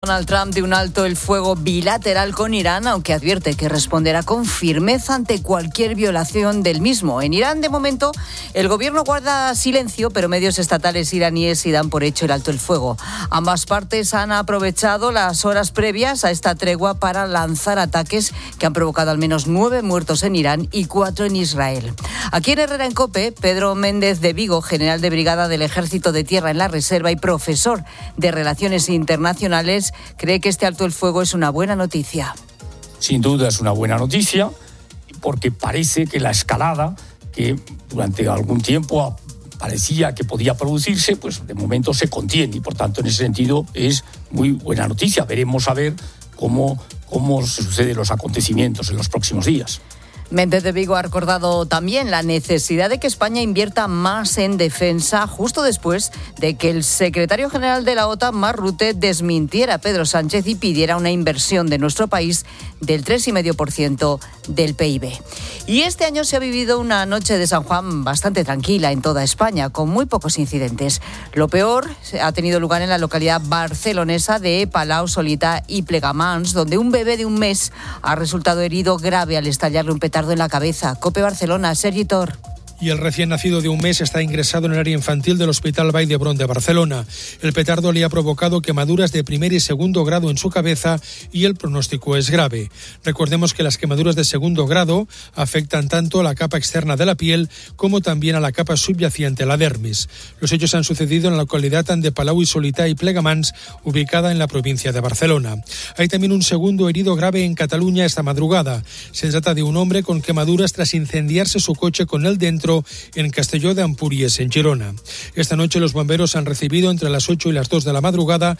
Donald Trump de un alto el fuego bilateral con Irán, aunque advierte que responderá con firmeza ante cualquier violación del mismo. En Irán, de momento, el gobierno guarda silencio, pero medios estatales iraníes sí dan por hecho el alto el fuego. Ambas partes han aprovechado las horas previas a esta tregua para lanzar ataques que han provocado al menos 9 muertos en Irán y 4 en Israel. Aquí en Herrera en COPE, Pedro Méndez de Vigo, general de brigada del Ejército de Tierra en la Reserva y profesor de Relaciones Internacionales, cree que este alto el fuego es una buena noticia. Sin duda es una buena noticia, porque parece que la escalada, que durante algún tiempo parecía que podía producirse, pues de momento se contiene, y por tanto en ese sentido es muy buena noticia. Veremos a ver cómo suceden los acontecimientos en los próximos días. Méndez de Vigo ha recordado también la necesidad de que España invierta más en defensa, justo después de que el secretario general de la OTAN, Mark Rutte, desmintiera a Pedro Sánchez y pidiera una inversión de nuestro país del 3,5% del PIB. Y este año se ha vivido una noche de San Juan bastante tranquila en toda España, con muy pocos incidentes. Lo peor ha tenido lugar en la localidad barcelonesa de Palau, Solita y Plegamans, donde un bebé de un mes ha resultado herido grave al estallarle un petardo en la cabeza. COPE Barcelona, Sergi Tor. Y el recién nacido de un mes está ingresado en el área infantil del Hospital Vall d'Hebron de Barcelona. El petardo le ha provocado quemaduras de primer y segundo grado en su cabeza y el pronóstico es grave. Recordemos que las quemaduras de segundo grado afectan tanto a la capa externa de la piel como también a la capa subyacente, la dermis. Los hechos han sucedido en la localidad de Palau y Solità y Plegamans, ubicada en la provincia de Barcelona. Hay también un segundo herido grave en Cataluña esta madrugada. Se trata de un hombre con quemaduras tras incendiarse su coche con él dentro en Castelló de Empúries, en Girona. Esta noche los bomberos han recibido entre las 8 y las 2 de la madrugada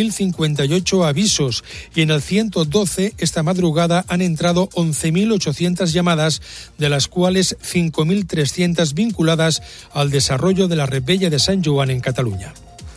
1.058 avisos y en el 112 esta madrugada han entrado 11.800 llamadas, de las cuales 5.300 vinculadas al desarrollo de la Rebella de Sant Joan en Cataluña.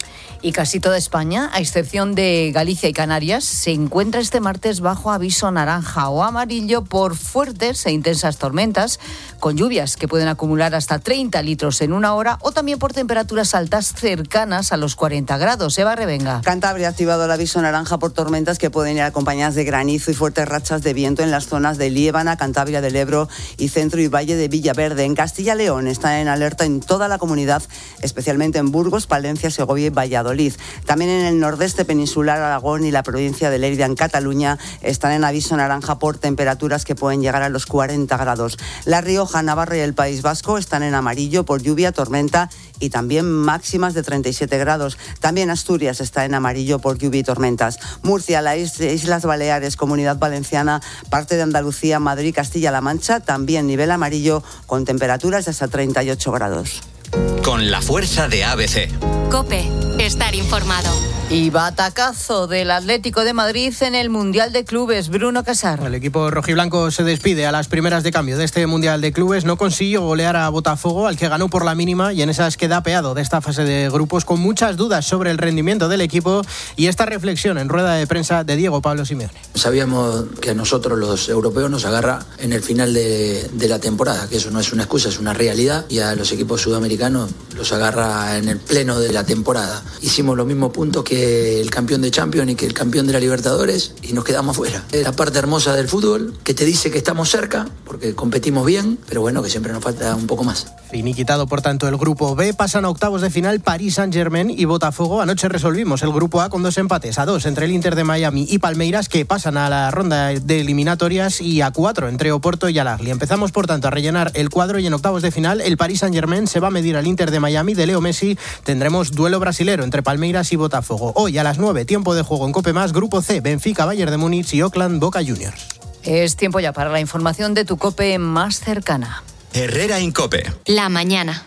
Y casi toda España, a excepción de Galicia y Canarias, se encuentra este martes bajo aviso naranja o amarillo por fuertes e intensas tormentas, con lluvias que pueden acumular hasta 30 litros en una hora, o también por temperaturas altas cercanas a los 40 grados. Eva Revenga. Cantabria ha activado el aviso naranja por tormentas que pueden ir acompañadas de granizo y fuertes rachas de viento en las zonas de Liébana, Cantabria del Ebro y centro y valle de Villaverde. En Castilla y León están en alerta en toda la comunidad, especialmente en Burgos, Palencia, Segovia y Valladolid. También en el nordeste peninsular, Aragón y la provincia de Lérida en Cataluña están en aviso naranja por temperaturas que pueden llegar a los 40 grados. La Rioja, Navarra y el País Vasco están en amarillo por lluvia, tormenta y también máximas de 37 grados. También Asturias está en amarillo por lluvia y tormentas. Murcia, las Islas Baleares, Comunidad Valenciana, parte de Andalucía, Madrid y Castilla-La Mancha también nivel amarillo con temperaturas de hasta 38 grados. Con la fuerza de ABC. COPE, estar informado. Y batacazo del Atlético de Madrid en el Mundial de Clubes. Bruno Casar. El equipo rojiblanco se despide a las primeras de cambio de este Mundial de Clubes. No consiguió golear a Botafogo, al que ganó por la mínima, y en esas queda apeado de esta fase de grupos, con muchas dudas sobre el rendimiento del equipo. Y esta reflexión en rueda de prensa de Diego Pablo Simeone. Sabíamos que a nosotros los europeos nos agarra en el final de la temporada, que eso no es una excusa, es una realidad, y a los equipos sudamericanos los agarra en el pleno de la temporada. Hicimos los mismos puntos que el campeón de Champions y que el campeón de la Libertadores y nos quedamos fuera. Es la parte hermosa del fútbol, que te dice que estamos cerca, porque competimos bien, pero bueno, que siempre nos falta un poco más. Finiquitado, por tanto, el grupo B. Pasan a octavos de final Paris Saint-Germain y Botafogo. Anoche resolvimos el grupo A con 2 empates a 2 entre el Inter de Miami y Palmeiras, que pasan a la ronda de eliminatorias, y a 4 entre Oporto y Al-Ahly. Empezamos, por tanto, a rellenar el cuadro, y en octavos de final el Paris Saint-Germain se va a medir al Inter de Miami de Leo Messi. Tendremos duelo brasilero entre Palmeiras y Botafogo. Hoy a las 9, tiempo de juego en COPE+, grupo C, Benfica, Bayern de Múnich y Oakland, Boca Juniors. Es tiempo ya para la información de tu COPE más cercana. Herrera en COPE. La mañana.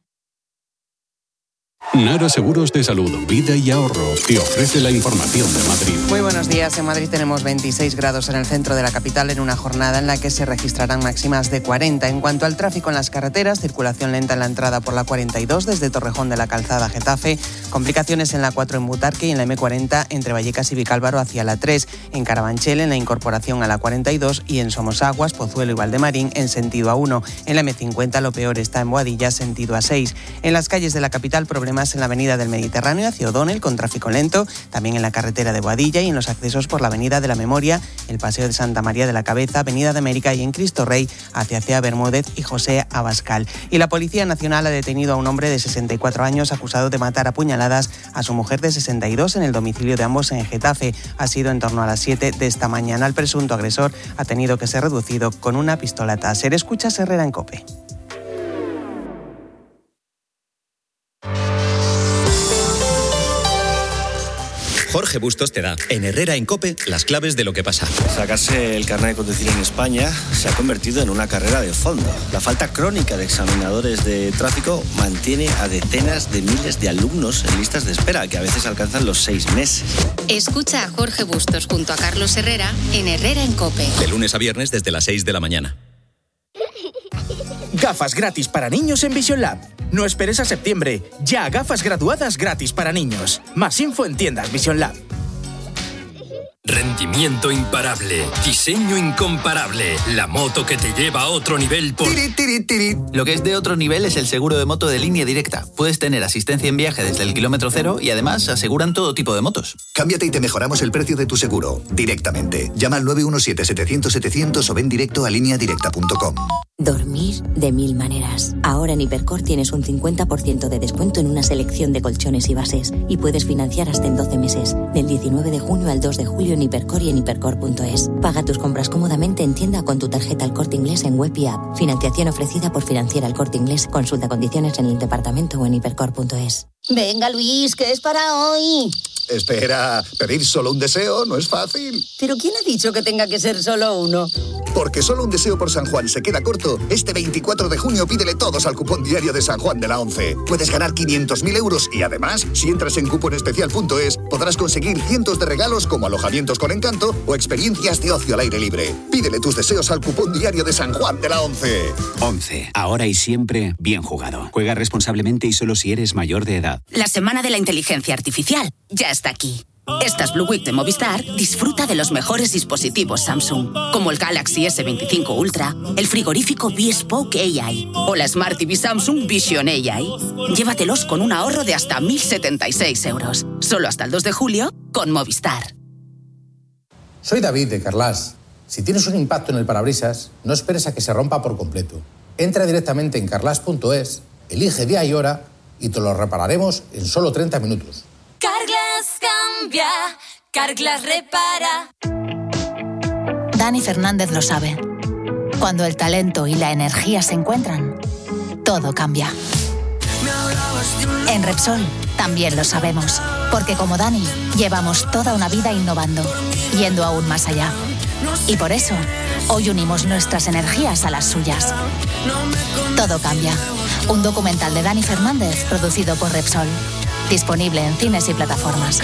Nara Seguros de Salud, Vida y Ahorro te ofrece la información de Madrid. Muy buenos días. En Madrid tenemos 26 grados en el centro de la capital, en una jornada en la que se registrarán máximas de 40. En cuanto al tráfico en las carreteras, circulación lenta en la entrada por la 42 desde Torrejón de la Calzada a Getafe, complicaciones en la 4 en Butarque y en la M40 entre Vallecas y Vicálvaro hacia la 3, en Carabanchel en la incorporación a la 42 y en Somosaguas, Pozuelo y Valdemarín en sentido A1. En la M50 lo peor está en Boadilla, sentido A6. En las calles de la capital, problemas problemas en la avenida del Mediterráneo hacia O'Donnell con tráfico lento, también en la carretera de Boadilla y en los accesos por la avenida de la Memoria, el Paseo de Santa María de la Cabeza, avenida de América y en Cristo Rey hacia Cea Bermúdez y José Abascal. Y la Policía Nacional ha detenido a un hombre de 64 años acusado de matar a puñaladas a su mujer de 62 en el domicilio de ambos en Getafe. Ha sido en torno a las 7 de esta mañana. El presunto agresor ha tenido que ser reducido con una pistola Taser. Escuchas Herrera en COPE. Jorge Bustos te da, en Herrera en COPE, las claves de lo que pasa. Sacarse el carnet de conducir en España se ha convertido en una carrera de fondo. La falta crónica de examinadores de tráfico mantiene a decenas de miles de alumnos en listas de espera, que a veces alcanzan los 6 meses. Escucha a Jorge Bustos junto a Carlos Herrera en Herrera en COPE. De lunes a viernes desde las 6 de la mañana. Gafas gratis para niños en Vision Lab. No esperes a septiembre. Ya gafas graduadas gratis para niños. Más info en tiendas Vision Lab. Rendimiento imparable, diseño incomparable, la moto que te lleva a otro nivel por... Lo que es de otro nivel es el seguro de moto de Línea Directa. Puedes tener asistencia en viaje desde el kilómetro cero y además aseguran todo tipo de motos. Cámbiate y te mejoramos el precio de tu seguro, directamente. Llama al 917-700-700 o ven directo a lineadirecta.com. Dormir de 1000 maneras. Ahora en Hipercor tienes un 50% de descuento en una selección de colchones y bases y puedes financiar hasta en 12 meses, del 19 de junio al 2 de julio en Hipercor y en hipercor.es. Paga tus compras cómodamente en tienda con tu tarjeta El Corte Inglés en web y app. Financiación ofrecida por Financiera El Corte Inglés. Consulta condiciones en el departamento o en hipercor.es. Venga, Luis, que es para hoy. Espera, pedir solo un deseo no es fácil. ¿Pero quién ha dicho que tenga que ser solo uno? Porque solo un deseo por San Juan se queda corto. Este 24 de junio pídele todos al cupón diario de San Juan de la 11. Puedes ganar 500.000 euros y además, si entras en cuponespecial.es, podrás conseguir cientos de regalos como alojamientos con encanto o experiencias de ocio al aire libre. Pídele tus deseos al cupón diario de San Juan de la 11. 11. Ahora y siempre, bien jugado. Juega responsablemente y solo si eres mayor de edad. La semana de la inteligencia artificial ya está aquí. Estas Blue Week de Movistar disfruta de los mejores dispositivos Samsung, como el Galaxy S25 Ultra, el frigorífico Bespoke AI o la Smart TV Samsung Vision AI. Llévatelos con un ahorro de hasta 1.076 euros. Solo hasta el 2 de julio con Movistar. Soy David de Carglass. Si tienes un impacto en el parabrisas, no esperes a que se rompa por completo. Entra directamente en carglass.es, elige día y hora y te lo repararemos en solo 30 minutos. Carglass cambia, Carglass repara. Dani Fernández lo sabe. Cuando el talento y la energía se encuentran, todo cambia. En Repsol también lo sabemos, porque como Dani, llevamos toda una vida innovando, yendo aún más allá. Y por eso, hoy unimos nuestras energías a las suyas. Todo cambia. Un documental de Dani Fernández producido por Repsol. Disponible en cines y plataformas.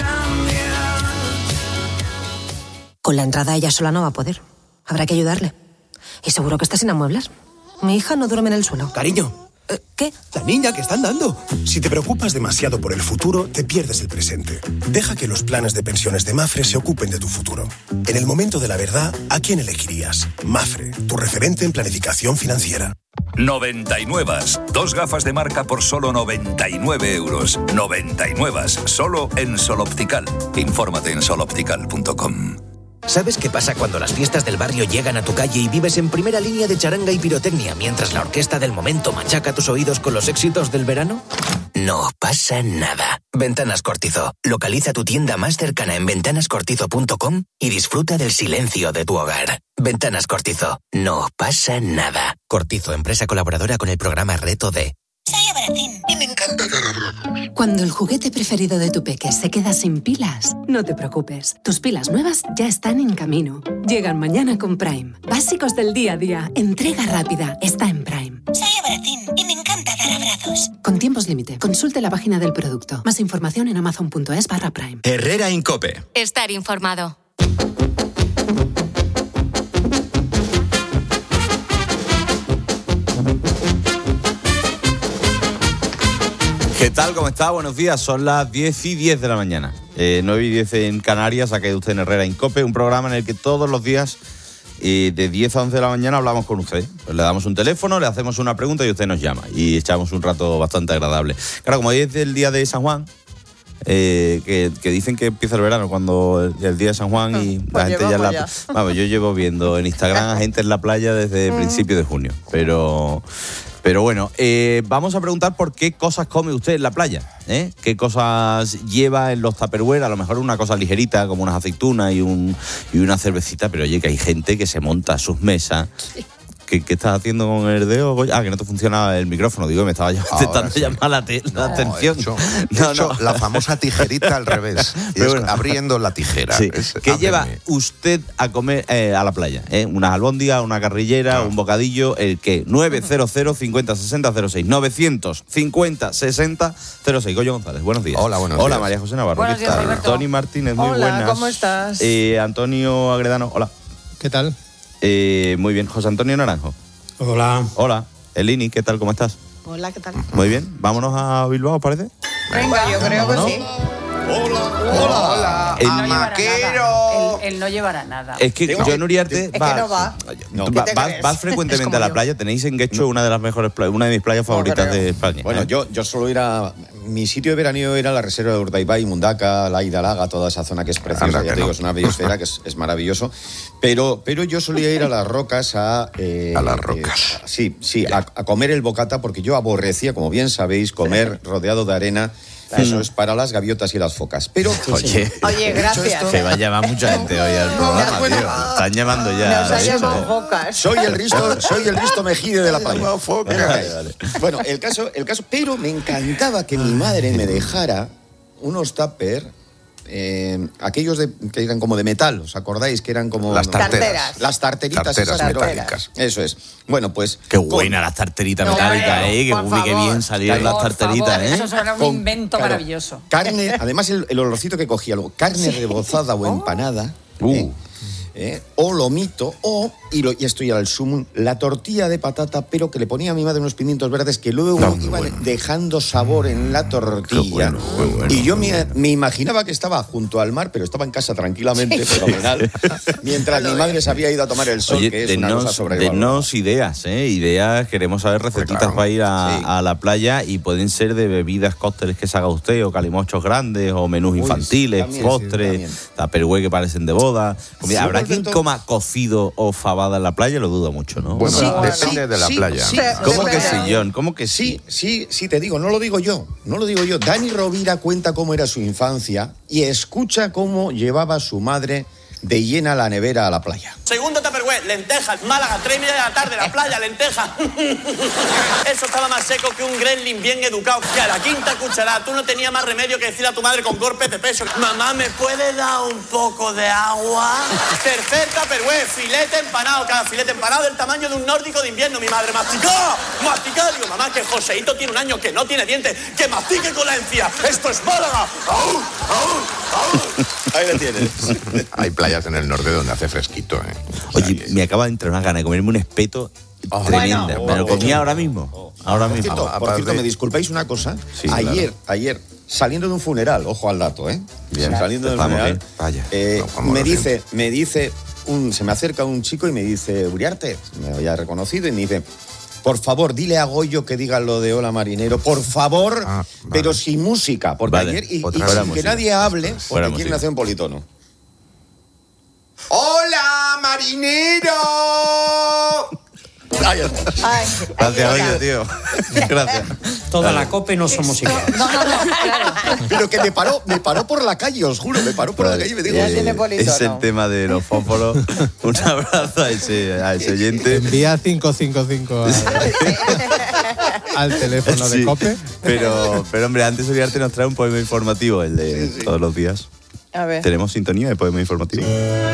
Con la entrada ella sola no va a poder. Habrá que ayudarle. Y seguro que está sin amueblar. Mi hija no duerme en el suelo. Cariño. ¿Qué? La niña que está andando. Si te preocupas demasiado por el futuro, te pierdes el presente. Deja que los planes de pensiones de Mafre se ocupen de tu futuro. En el momento de la verdad, ¿a quién elegirías? Mafre, tu referente en planificación financiera. 99. 2 gafas de marca por solo 99 euros. 99. Solo en Sol Optical. Infórmate en soloptical.com. ¿Sabes qué pasa cuando las fiestas del barrio llegan a tu calle y vives en primera línea de charanga y pirotecnia mientras la orquesta del momento machaca tus oídos con los éxitos del verano? No pasa nada. Ventanas Cortizo. Localiza tu tienda más cercana en ventanascortizo.com y disfruta del silencio de tu hogar. Ventanas Cortizo. No pasa nada. Cortizo, empresa colaboradora con el programa Reto D. Soy Abracín y me encanta dar abrazos. Cuando el juguete preferido de tu peque se queda sin pilas, no te preocupes. Tus pilas nuevas ya están en camino. Llegan mañana con Prime. Básicos del día a día. Entrega rápida. Está en Prime. Soy Abracín y me encanta dar abrazos. Con tiempos límite. Consulte la página del producto. Más información en amazon.es/Prime. Herrera en COPE. Estar informado. ¿Qué tal? ¿Cómo está? Buenos días. Son las 10:10 de la mañana. 9:10 en Canarias. Ha caído usted en Herrera en COPE, un programa en el que todos los días de 10 a 11 de la mañana hablamos con usted. Pues le damos un teléfono, le hacemos una pregunta y usted nos llama. Y echamos un rato bastante agradable. Claro, como hoy es el día de San Juan, que dicen que empieza el verano cuando el día de San Juan y la gente ya en la... Vamos, yo llevo viendo en Instagram a gente en la playa desde el principio de junio. Pero bueno, vamos a preguntar por qué cosas come usted en la playa, ¿eh? ¿Qué cosas lleva en los tupperware? A lo mejor una cosa ligerita como unas aceitunas y una cervecita, pero oye, que hay gente que se monta a sus mesas. ¿Qué estás haciendo con el dedo? Que no te funcionaba el micrófono. Digo, me estaba intentando llamar la atención. He hecho la famosa tijerita al revés. Bueno, abriendo la tijera. Sí. ¿Qué lleva usted a comer a la playa? Unas albóndigas, una carrillera, un bocadillo, ¿el qué? 900 50 60 06. 950 60 06. Goyo González, buenos días. Hola, buenos días. Hola, María José Navarro. Buenos días, Alberto. Tony Martínez, muy buenas. Hola, ¿cómo estás? Antonio Agredano, hola. ¿Qué tal? Muy bien. José Antonio Naranjo. Hola. Hola. Elini, ¿qué tal? ¿Cómo estás? Hola, ¿qué tal? Muy bien. Vámonos a Bilbao, ¿parece? Venga, yo creo que sí. Hola. Amaquero. Él no llevará nada. Es que yo en Uriarte vas frecuentemente a la playa. Tenéis en Guecho una de las mejores playas, una de mis playas favoritas de España. Bueno, yo suelo ir a... Mi sitio de veraneo era la reserva de Urdaibai, Mundaka, La Hidalaga, toda esa zona que es preciosa. Ya te digo, es una biosfera que es maravilloso. Pero yo solía ir a las rocas a las rocas. A comer el bocata, porque yo aborrecía, como bien sabéis, comer rodeado de arena. Eso es para las gaviotas y las focas. Pero, oye, gracias. Se va a llamar mucha gente hoy al programa, tío. Están llamando ya. Nos ha llamado focas. Soy el Risto Mejide de la playa. Bueno, el caso, pero me encantaba que mi madre me dejara unos tupper, aquellos que eran como de metal, ¿os acordáis? Que eran como... Las tarteras. Las tarteritas esas metálicas. Eso es. Bueno, pues... Qué buena las tarteritas metálicas, Qué bien salieron las tarteritas, Eso será un invento maravilloso. Carne, además el olorcito que cogía luego, carne rebozada o empanada, o lomito, y esto ya era el sumum, la tortilla de patata, pero que le ponía a mi madre unos pimientos verdes que luego iban dejando sabor en la tortilla. Muy bueno, y yo me imaginaba que estaba junto al mar, pero estaba en casa tranquilamente, fenomenal, mientras mi madre se había ido a tomar el sol. Oye, que es una cosa sobrevalorada. Denos ideas, queremos saber recetitas para ir a la playa, y pueden ser de bebidas, cócteles que se haga usted, o calimochos grandes, o menús infantiles, postres, tupperware que parecen de boda. ¿Habrá quien coma cocido o fabada en la playa? Lo dudo mucho, ¿no? Bueno, depende de la playa. ¿Cómo que sí, John? ¿Cómo que sí? Sí, te digo, no lo digo yo. Dani Rovira cuenta cómo era su infancia y escucha cómo llevaba a su madre de llena la nevera a la playa. Segundo tupperware, lentejas, Málaga, 3:30 de la tarde, la playa, lentejas. Eso estaba más seco que un gremlin bien educado. Y a la quinta cucharada, tú no tenías más remedio que decir a tu madre con golpes de peso: mamá, ¿me puede dar un poco de agua? Tercer tupperware, filete empanado, cada filete empanado del tamaño de un nórdico de invierno. Mi madre masticó. Digo, mamá, que Joseito tiene un año que no tiene dientes, que mastique con la encía. ¡Esto es Málaga! Ahí lo tienes. Hay playas en el norte donde hace fresquito, Oye, me acaba de entrar una gana de comerme un espeto tremenda. Me lo comía ahora mismo. Por cierto, me disculpáis una cosa. Sí, ayer, saliendo de un funeral, ojo al dato, Bien. Saliendo del funeral, me dice, se me acerca un chico y me dice: Uriarte, me había reconocido, y me dice: por favor, dile a Goyo que diga lo de hola marinero, por favor, pero sin música, porque ayer, y sin que nadie hable, porque quieren hacer un politono. ¡Hola, marinero! Gracias, Goyo, tío. Gracias. Toda la COPE no somos iguales. Claro. Pero que me paró por la calle, os juro, me paró por la calle y me dijo: es el tema de los fósforos. Un abrazo a ese oyente. Envía 555 al teléfono de COPE. Pero hombre, antes Uriarte nos trae un poema informativo, el de todos los días. A ver. ¿Tenemos sintonía de poema informativo?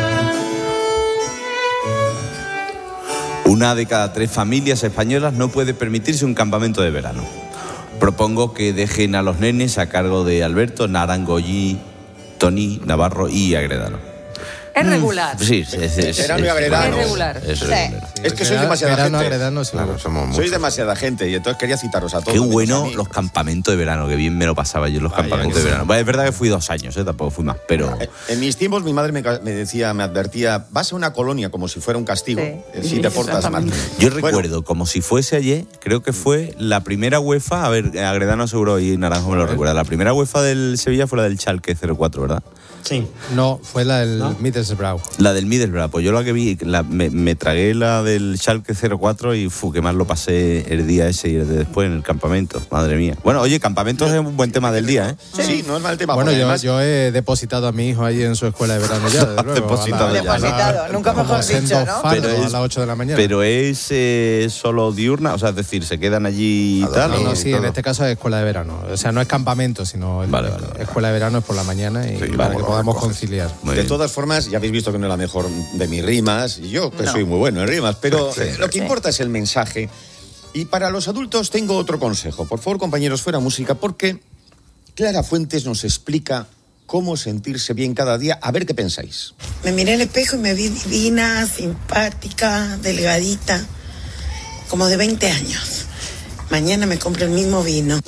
Una de cada 3 familias españolas no puede permitirse un campamento de verano. Propongo que dejen a los nenes a cargo de Alberto, Naranjo, Tony, Navarro y Agredano. Es regular. Sí, Verano y agredano. Es regular. Es Sí. regular. Es que sois demasiada verano, gente. agredano, sí. Claro, somos muchos. Sois demasiada gente y entonces quería citaros a todos. Qué menos bueno a mí. los campamentos de verano, que bien me lo pasaba yo en los campamentos de verano. Bueno, es verdad que fui 2 años, tampoco fui más, pero... En mis tiempos mi madre me decía, me advertía, vas a una colonia como si fuera un castigo, si te portas mal. Yo recuerdo, como si fuese ayer, creo que fue la primera UEFA, a ver, Agredano seguro y Naranjo me lo recuerda, la primera UEFA del Sevilla fue la del Schalke 04, ¿verdad? Sí. No, fue la del Middlesbrough. La del Middlesbrough, pues yo la que vi, me tragué la del Schalke 04 y qué más lo pasé el día ese y el de después en el campamento, madre mía. Bueno, oye, campamentos es un buen tema del día, ¿eh? Sí, no es mal tema. Bueno, además, yo he depositado a mi hijo allí en su escuela de verano ya, desde luego. Depositado, nunca mejor dicho, ¿no? Pero a las 8 de la mañana. Pero es solo diurna, o sea, es decir, se quedan allí y tal. No, sí, en este caso es escuela de verano. O sea, no es campamento, sino escuela de verano es por la mañana y para que podamos conciliar. De todas formas, ya habéis visto que no es la mejor de mis rimas, y yo que soy muy bueno en rimas, pero lo que importa es el mensaje. Y para los adultos tengo otro consejo. Por favor, compañeros, fuera música, porque Clara Fuentes nos explica cómo sentirse bien cada día. A ver qué pensáis. Me miré al espejo y me vi divina, simpática, delgadita, como de 20 años. Mañana me compro el mismo vino.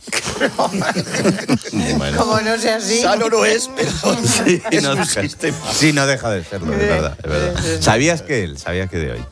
Bueno. Como no sea así. Sano no es, pero Sí, es no, un sistema. sí, no deja de serlo, es verdad, es verdad. ¿Sabías que de hoy?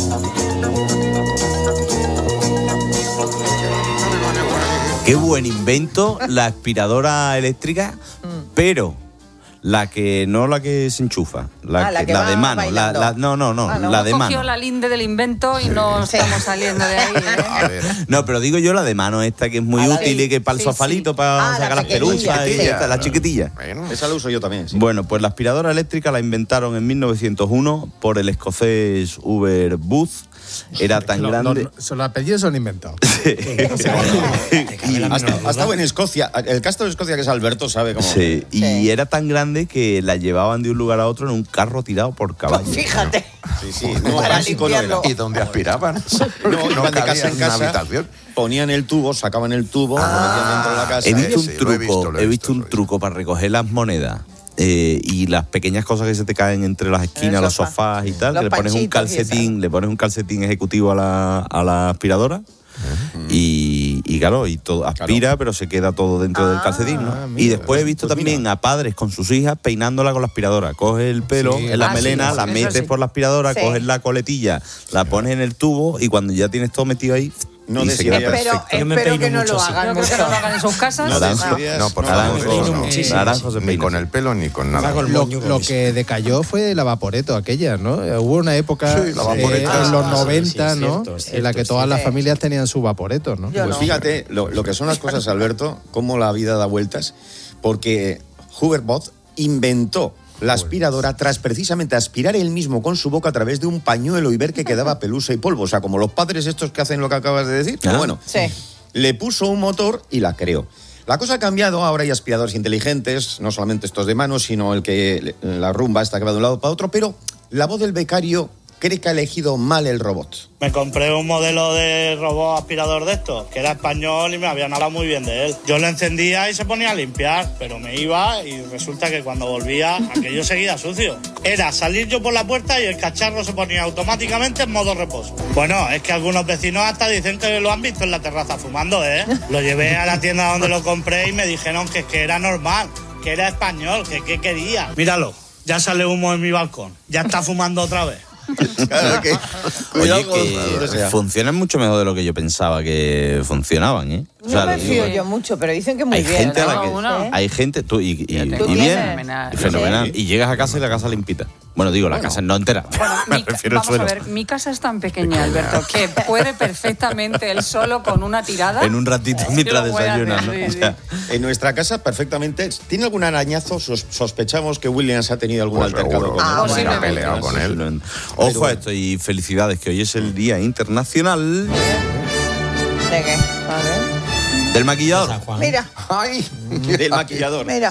Qué buen invento la aspiradora eléctrica, pero la que se enchufa, la de mano, la de mano. Cogió la linde del invento y no estamos saliendo de ahí. No, pero digo yo la de mano esta que es muy útil y que para el sofalito, para sacar las pelusas y esta, la chiquitilla. Esa la uso yo también. Sí. Bueno, pues la aspiradora eléctrica la inventaron en 1901 por el escocés Hubert Booth. Era tan grande. Los apellidos son inventados. Ha estado en Escocia. El castro de Escocia, que es Alberto, sabe cómo. Sí, y era tan grande que la llevaban de un lugar a otro en un carro tirado por caballo. Fíjate. Sí. No, básico no era. ¿Y dónde aspiraban? No, iban de casa en casa. Habitación. Ponían el tubo, sacaban el tubo, lo metían dentro de la casa. He visto un truco para recoger las monedas. Y las pequeñas cosas que se te caen entre las esquinas, los sofás y tal, que le pones un calcetín ejecutivo a la aspiradora y claro, y todo aspira, pero se queda todo dentro del calcetín, ¿no? Y después he visto también a padres con sus hijas peinándola con la aspiradora. Coges el pelo en la melena, la metes por la aspiradora, coges la coletilla, la pones en el tubo y cuando ya tienes todo metido ahí, no espero que no lo hagan. Yo creo que no lo hagan en sus casas. Naranjo ni con el pelo ni con nada. Lo que decayó fue la Vaporetto aquella, ¿no? Hubo una época en los 90, ¿no? En la que todas las familias tenían su Vaporetto, ¿no? Pues fíjate lo que son las cosas, Alberto, cómo la vida da vueltas, porque Hubert Booth inventó la aspiradora tras precisamente aspirar él mismo con su boca a través de un pañuelo y ver que quedaba pelusa y polvo. O sea, como los padres estos que hacen lo que acabas de decir. Pero bueno, le puso un motor y la creó. La cosa ha cambiado, ahora hay aspiradores inteligentes, no solamente estos de mano, sino el que la rumba esta que va de un lado para otro, pero la voz del becario cree que ha elegido mal el robot. Me compré un modelo de robot aspirador de estos, que era español y me habían hablado muy bien de él. Yo lo encendía y se ponía a limpiar, pero me iba y resulta que cuando volvía, aquello seguía sucio. Era salir yo por la puerta y el cacharro se ponía automáticamente en modo reposo. Bueno, es que algunos vecinos hasta dicen que lo han visto en la terraza fumando, ¿eh? Lo llevé a la tienda donde lo compré y me dijeron que era normal, que era español, que qué quería. Míralo, ya sale humo en mi balcón, ya está fumando otra vez. Oye, que funcionan mucho mejor de lo que yo pensaba que funcionaban, ¿eh? O sea, no me fío yo mucho, pero dicen que muy hay bien. Gente hay gente, tú y bien, fenomenal. Y llegas a casa y la casa limpita. Bueno, digo, la casa no entera. Bueno, vamos a ver, mi casa es tan pequeña, Alberto, que puede perfectamente él solo con una tirada. En un ratito mientras desayunas, ¿no? Sí. En nuestra casa perfectamente. ¿Tiene algún arañazo? Sospechamos que Williams ha tenido algún altercado con él. Ha peleado con él. Ojo a esto y felicidades, que hoy es el Día Internacional... ¿De qué? A ver. Del maquillador. Mira. Del maquillador. Mira.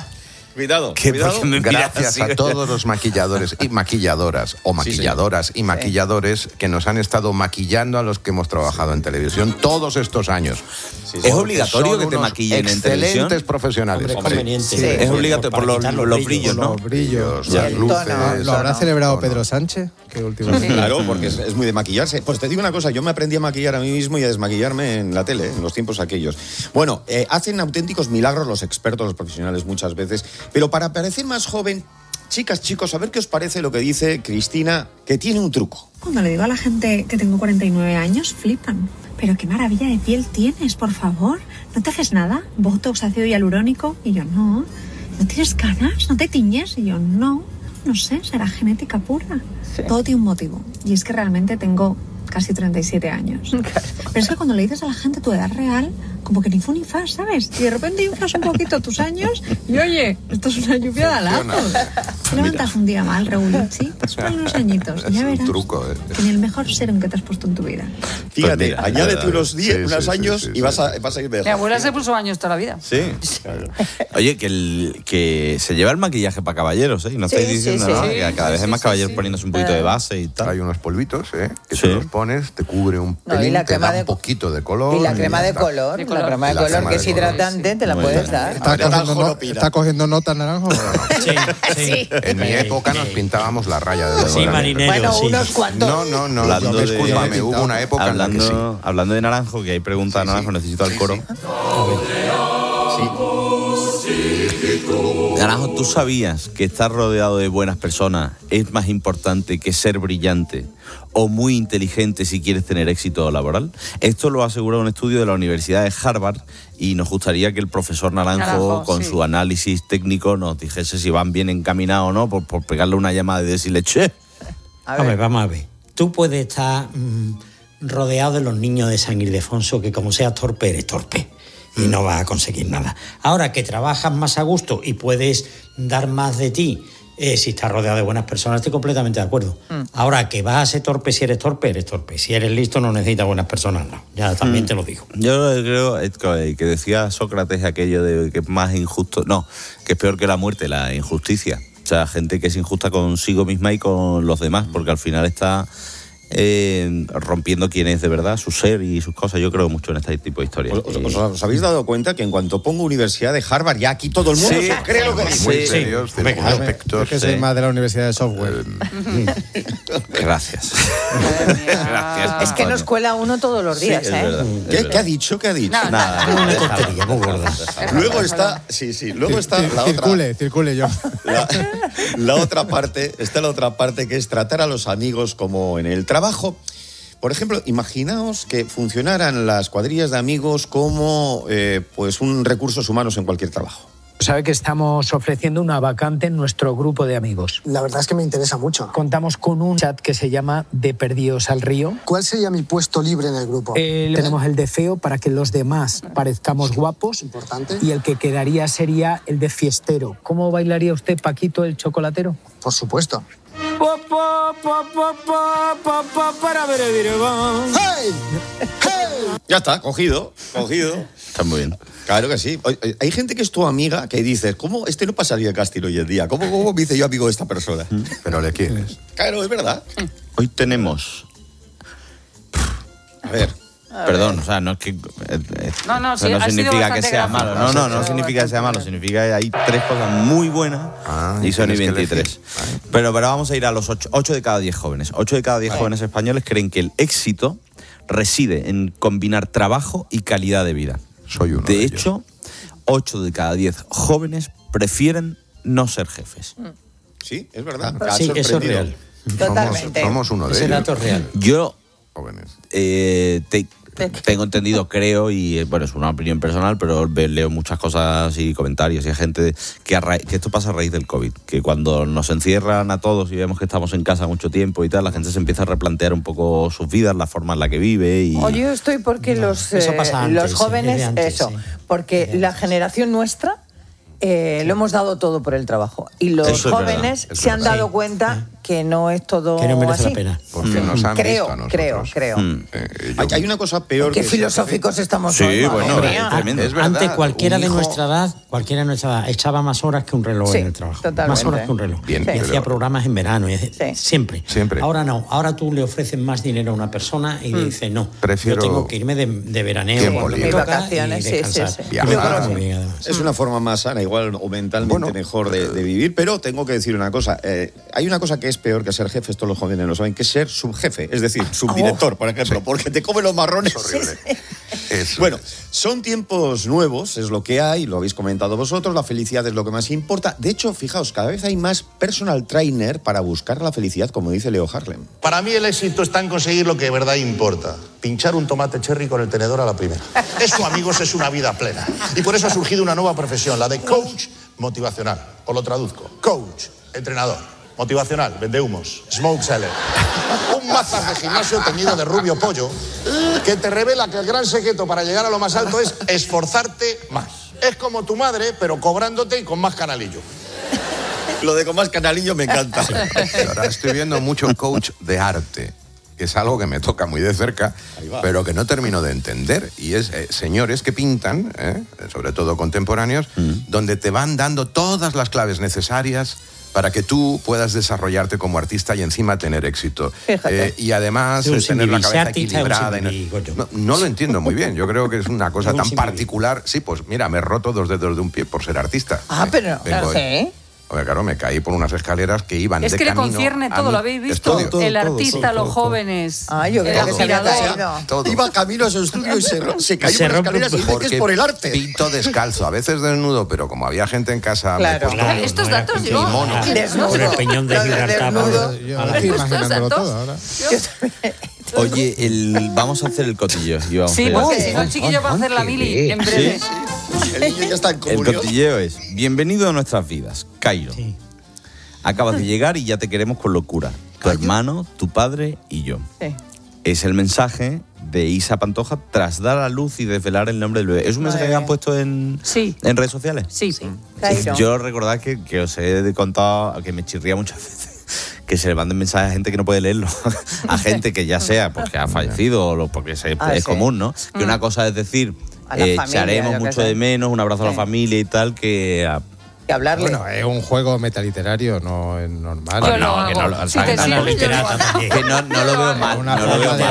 Cuidado. Gracias a todos los maquilladores y maquilladoras o maquilladoras y maquilladores que nos han estado maquillando a los que hemos trabajado en televisión todos estos años. ¿Es obligatorio que te maquillen en televisión? Excelentes profesionales. Es obligatorio por los brillos, ¿no? Los brillos, las luces. ¿Lo habrá celebrado Pedro Sánchez? Que últimamente... Claro, porque es muy de maquillarse. Pues te digo una cosa, yo me aprendí a maquillar a mí mismo y a desmaquillarme en la tele, en los tiempos aquellos. Bueno, hacen auténticos milagros los expertos, los profesionales muchas veces, pero para parecer más joven, chicas, chicos, a ver qué os parece lo que dice Cristina, que tiene un truco. Cuando le digo a la gente que tengo 49 años, flipan. Pero qué maravilla de piel tienes, por favor. ¿No te haces nada? ¿Botox, ácido hialurónico? Y yo, no. ¿No tienes canas? ¿No te tiñes? Y yo, no. No sé, será genética pura. Sí. Todo tiene un motivo. Y es que realmente tengo casi 37 años. Claro. Pero es que cuando le dices a la gente tu edad real, como que ni fu ni fa, ¿sabes? Y de repente inflas un poquito tus años y oye, esto es una lluvia de alazos. Te levantas un día mal, Regulucci, te suman unos añitos y ya verás que ni el mejor serum que te has puesto en tu vida. Fíjate, añádete unos años y vas a ir mejor. Mi abuela se puso años toda la vida. Sí, claro. Oye, que se lleva el maquillaje para caballeros, ¿eh? No estáis diciendo nada, que cada vez hay más caballeros poniéndose un poquito de base y tal. Hay unos polvitos, que se los pones, te cubre un pelín, te da un poquito de color. Y la crema de color, la crema de color que es hidratante, te la puedes dar. ¿Está cogiendo notas, Naranjo? Sí. En mi época nos pintábamos la raya de sí, marinero. Bueno, unos cuantos. No, discúlpame, hubo una época en la que sí. Hablando de Naranjo, que hay pregunta, Naranjo, necesito al coro. Naranjo, ¿tú sabías que estar rodeado de buenas personas es más importante que ser brillante o muy inteligente si quieres tener éxito laboral? Esto lo asegura un estudio de la Universidad de Harvard y nos gustaría que el profesor Naranjo con su análisis técnico nos dijese si van bien encaminados o no, por pegarle una llamada y decirle, che. Hombre, vamos a ver. Tú puedes estar rodeado de los niños de San Ildefonso, que como seas torpe, eres torpe. Y no vas a conseguir nada. Ahora que trabajas más a gusto y puedes dar más de ti, si estás rodeado de buenas personas, estoy completamente de acuerdo. Ahora que vas a ser torpe, si eres torpe, eres torpe. Si eres listo, no necesitas buenas personas, no. Ya también te lo digo. Yo creo que decía Sócrates aquello de que es más injusto, no, que es peor que la muerte, la injusticia. O sea, gente que es injusta consigo misma y con los demás, porque al final está rompiendo quién es de verdad, su ser y sus cosas. Yo creo mucho en este tipo de historias. ¿Os habéis dado cuenta que en cuanto pongo Universidad de Harvard, ya aquí todo el mundo cree lo que dice? Muy serios, tiene aspectos. Que soy más de la Universidad de Software. Gracias. Gracias. Es que nos cuela uno todos los días, ¿Qué ha dicho? Nada. Una tontería muy gorda. Luego está, luego está la otra. Circule yo. La otra parte, está la otra parte, que es tratar a los amigos como en el trabajo. Por ejemplo, imaginaos que funcionaran las cuadrillas de amigos como pues un recursos humanos en cualquier trabajo. Sabe que estamos ofreciendo una vacante en nuestro grupo de amigos. La verdad es que me interesa mucho. Contamos con un chat que se llama De Perdidos al Río. ¿Cuál sería mi puesto libre en el grupo? Tenemos el de feo para que los demás parezcamos guapos. Importante. Y el que quedaría sería el de fiestero. ¿Cómo bailaría usted, Paquito, el chocolatero? Por supuesto. ¡Hey! Ya está, cogido. Está muy bien. Claro que sí. Hay gente que es tu amiga que dices, ¿cómo este no pasaría el casting hoy en día? ¿Cómo me hice yo amigo de esta persona? Pero le quieres. Claro, es verdad. Hoy tenemos... A ver. Perdón, o sea, no es que... No significa que sea malo. No significa que sea malo. Significa que hay 3 cosas muy buenas y son 23. Pero vamos a ir a los 8 de cada 10 jóvenes. 8 de cada 10 jóvenes españoles creen que el éxito reside en combinar trabajo y calidad de vida. Soy uno de hecho, 8 de cada 10 jóvenes prefieren no ser jefes. Sí, es verdad. Sí, eso es real. Totalmente. Somos uno de ellos. Ese dato es real. Yo jóvenes. Tengo entendido, creo, y bueno, es una opinión personal, pero leo muchas cosas y comentarios y hay gente que esto pasa a raíz del COVID, que cuando nos encierran a todos y vemos que estamos en casa mucho tiempo y tal, la gente se empieza a replantear un poco sus vidas, la forma en la que vive y... Oye, yo estoy porque los jóvenes, porque la generación nuestra lo hemos dado todo por el trabajo y los jóvenes se han dado cuenta que no es todo que no merece así. la pena. Porque nos han visto a nosotros. Creo. Hay una cosa peor. Qué filosóficos estamos Sí, hoy, bueno, madre mía. tremendo. Es verdad, Antes cualquiera un de hijo- nuestra edad echaba más horas que un reloj Sí, en el trabajo. totalmente. Más horas que un reloj. Bien, y pero- hacía programas en verano. Sí. Siempre. Ahora no. Ahora tú le ofreces más dinero a una persona y dice, no, Prefiero yo tengo que irme de veraneo tiempo cuando me libre. toca Vacaciones, y sí, descansar. sí, sí. Y me Viajar. parece muy bien, además. Es una forma más sana, igual, o mentalmente mejor de vivir, pero tengo que decir una cosa. Hay una cosa que es peor que ser jefe, esto los jóvenes lo saben, que es ser subjefe, es decir, subdirector, por ejemplo, porque te come los marrones. Horrible. Bueno, son tiempos nuevos, es lo que hay, lo habéis comentado vosotros, la felicidad es lo que más importa. De hecho, fijaos, cada vez hay más personal trainer para buscar la felicidad, como dice Leo Harlem. Para mí el éxito está en conseguir lo que de verdad importa. Pinchar un tomate cherry con el tenedor a la primera. Eso, amigos, es una vida plena. Y por eso ha surgido una nueva profesión, la de coach motivacional. Os lo traduzco. Coach, entrenador. Motivacional, vendehumos. Smoke seller. Un mazas de gimnasio teñido de rubio pollo que te revela que el gran secreto para llegar a lo más alto es esforzarte más. Es como tu madre, pero cobrándote y con más canalillo. Lo de con más canalillo me encanta. Ahora estoy viendo mucho coach de arte, que es algo que me toca muy de cerca, pero que no termino de entender. Y es señores que pintan, sobre todo contemporáneos, donde te van dando todas las claves necesarias para que tú puedas desarrollarte como artista y encima tener éxito. Y además tener la cabeza equilibrada. No lo entiendo muy bien. Yo creo que es una cosa tan particular. Sí, pues mira, me he roto 2 dedos de un pie por ser artista. Pero ¿sí? Oye, claro, me caí por unas escaleras que iban Es de que le camino concierne a todo, mi ¿lo habéis visto? estudio. El artista, los jóvenes. Yo creo que se había aspirador. caído. Todo. Iba camino a su estudio y se cayó por las escaleras y dice que es por el arte. Pinto descalzo, a veces desnudo, pero como había gente en casa... Claro. Estos datos yo... Por el peñón de Gibraltar. Yo estoy imaginándolo todo ahora. Oye, vamos a hacer el cotilleo. Sí, porque si no el chiquillo va a hacer la mili en breve. El niño ya está en El comunión. cotilleo es, bienvenido a nuestras vidas, Cairo. Acabas de llegar y ya te queremos con locura. Tu hermano, tu padre y yo. Sí. Es el mensaje de Isa Pantoja tras dar a luz y desvelar el nombre del bebé. ¿Es un mensaje que han puesto en redes sociales? Sí. Cairo. Yo recordad que os he contado que me chirría muchas veces que se le manden mensajes a gente que no puede leerlo, a gente que ya sea porque ha fallecido o porque es común, ¿no? Que una cosa es decir, A la familia, echaremos yo qué mucho sé. de menos, un abrazo a la familia y tal, que hablarle. Bueno, es un juego metaliterario, no es normal. Yo lo hago. O sea, que no lo veo mal. No lo veo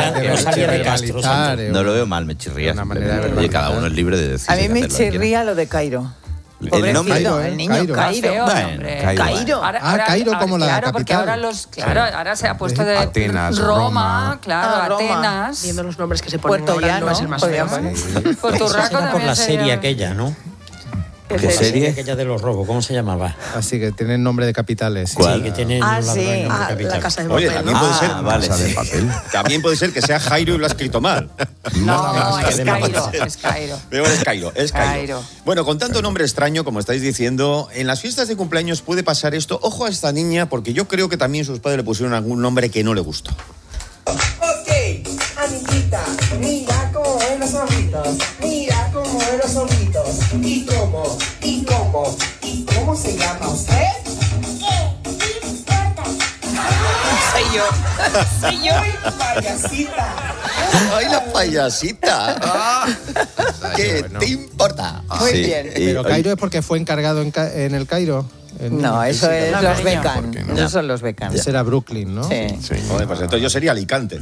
mal. No lo veo mal, me chirría. Oye, cada uno es libre de decir. A mí me chirría lo de Cairo. El nombre, el niño Cairo. Cairo. Cairo como la Claro, porque capital. ahora se ha puesto de Atenas, Roma, claro, Roma. Atenas. Viendo los nombres que se ponen Puerto ahora, Llano, no es el más feo. Coturraco Era por también la sería- serie aquella, ¿no? ¿Qué serie? Aquella de los robos, ¿cómo se llamaba? Así que tienen nombre de capitales. Sí, que tienen Ah, los sí. ladrones nombre Ah, capital. La Casa de Oye, Papel. también puede ser vale, Casa de sí. papel. También puede ser que sea Jairo y lo ha escrito mal. No, es Cairo, es Cairo. Pero es Cairo, es Cairo. Cairo. Bueno, con tanto nombre extraño, como estáis diciendo, en las fiestas de cumpleaños puede pasar esto. Ojo a esta niña, porque yo creo que también sus padres le pusieron algún nombre que no le gustó. Ok, amiguita, mira cómo ven los ojitos, mira cómo ven los ojitos, y cómo se llama usted. Soy yo, payasita. ¡Ay, la payasita! ¿Qué te importa? Muy Sí, bien. Pero Cairo es porque fue encargado en el Cairo. No, eso es No, los cariño. Beckham. Esos son los Beckham. Ese era Brooklyn, ¿no? Sí. Joder, pues entonces yo sería Alicante.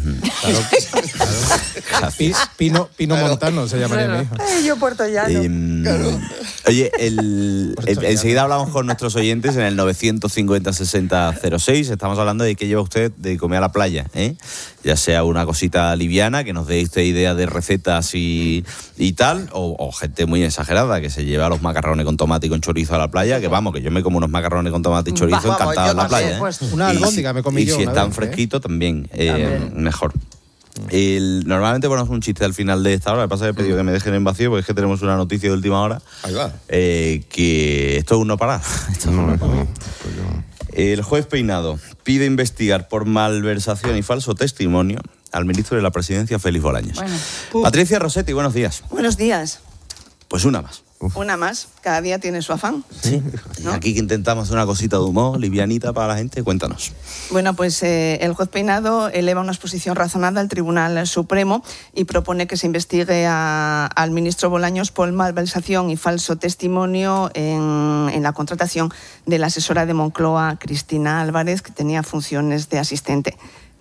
Pino Montano se llamaría mi hijo. Yo Puerto Llano. Oye, enseguida hablamos con nuestros oyentes en el 950-60-06. Estamos hablando de qué lleva usted de comer a la playa, ¿eh? Ya sea una cosita liviana, que nos dé usted idea de recetas y tal, o gente muy exagerada que se lleva los macarrones con tomate y con chorizo a la playa, que vamos, que yo me como unos macarrones con tomate y chorizo Vamos, encantado yo en la también, playa. pues. Una albóndiga me comí y yo si una están vez, fresquitos también, mejor. Normalmente ponemos un chiste al final de esta hora. Me pasa que he pedido que me dejen en vacío porque es que tenemos una noticia de última hora. Ahí va. Que esto es un no parar. Esto es un no parar. El juez Peinado pide investigar por malversación y falso testimonio al ministro de la Presidencia, Félix Bolaños. Bueno. Patricia Rossetti, buenos días. Buenos días. Pues una más. Una más, cada día tiene su afán. Sí, ¿no? Aquí que intentamos hacer una cosita de humor, livianita para la gente, cuéntanos. Bueno, pues el juez Peinado eleva una exposición razonada al Tribunal Supremo y propone que se investigue al ministro Bolaños por malversación y falso testimonio en la contratación de la asesora de Moncloa, Cristina Álvarez, que tenía funciones de asistente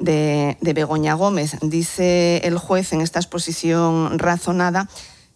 de Begoña Gómez. Dice el juez en esta exposición razonada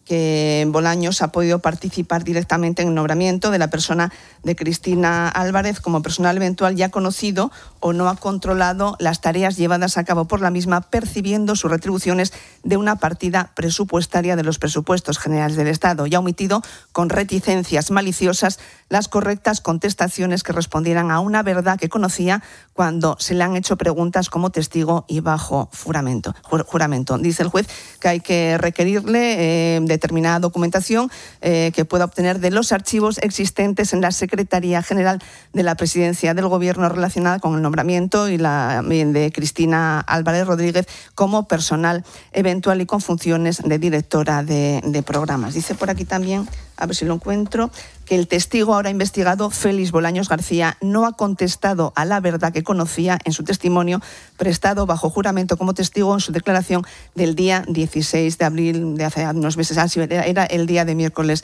que Bolaños ha podido participar directamente en el nombramiento de la persona de Cristina Álvarez como personal eventual ya conocido o no ha controlado las tareas llevadas a cabo por la misma, percibiendo sus retribuciones de una partida presupuestaria de los presupuestos generales del Estado y ha omitido con reticencias maliciosas las correctas contestaciones que respondieran a una verdad que conocía cuando se le han hecho preguntas como testigo y bajo juramento. Dice el juez que hay que requerirle determinada documentación que pueda obtener de los archivos existentes en la Secretaría General de la Presidencia del Gobierno relacionada con el nombramiento y la de Cristina Álvarez Rodríguez como personal eventual y con funciones de directora de programas. Dice por aquí también, a ver si lo encuentro, que el testigo ahora investigado, Félix Bolaños García, no ha contestado a la verdad que conocía en su testimonio prestado bajo juramento como testigo en su declaración del día 16 de abril de hace unos meses. Era el día de miércoles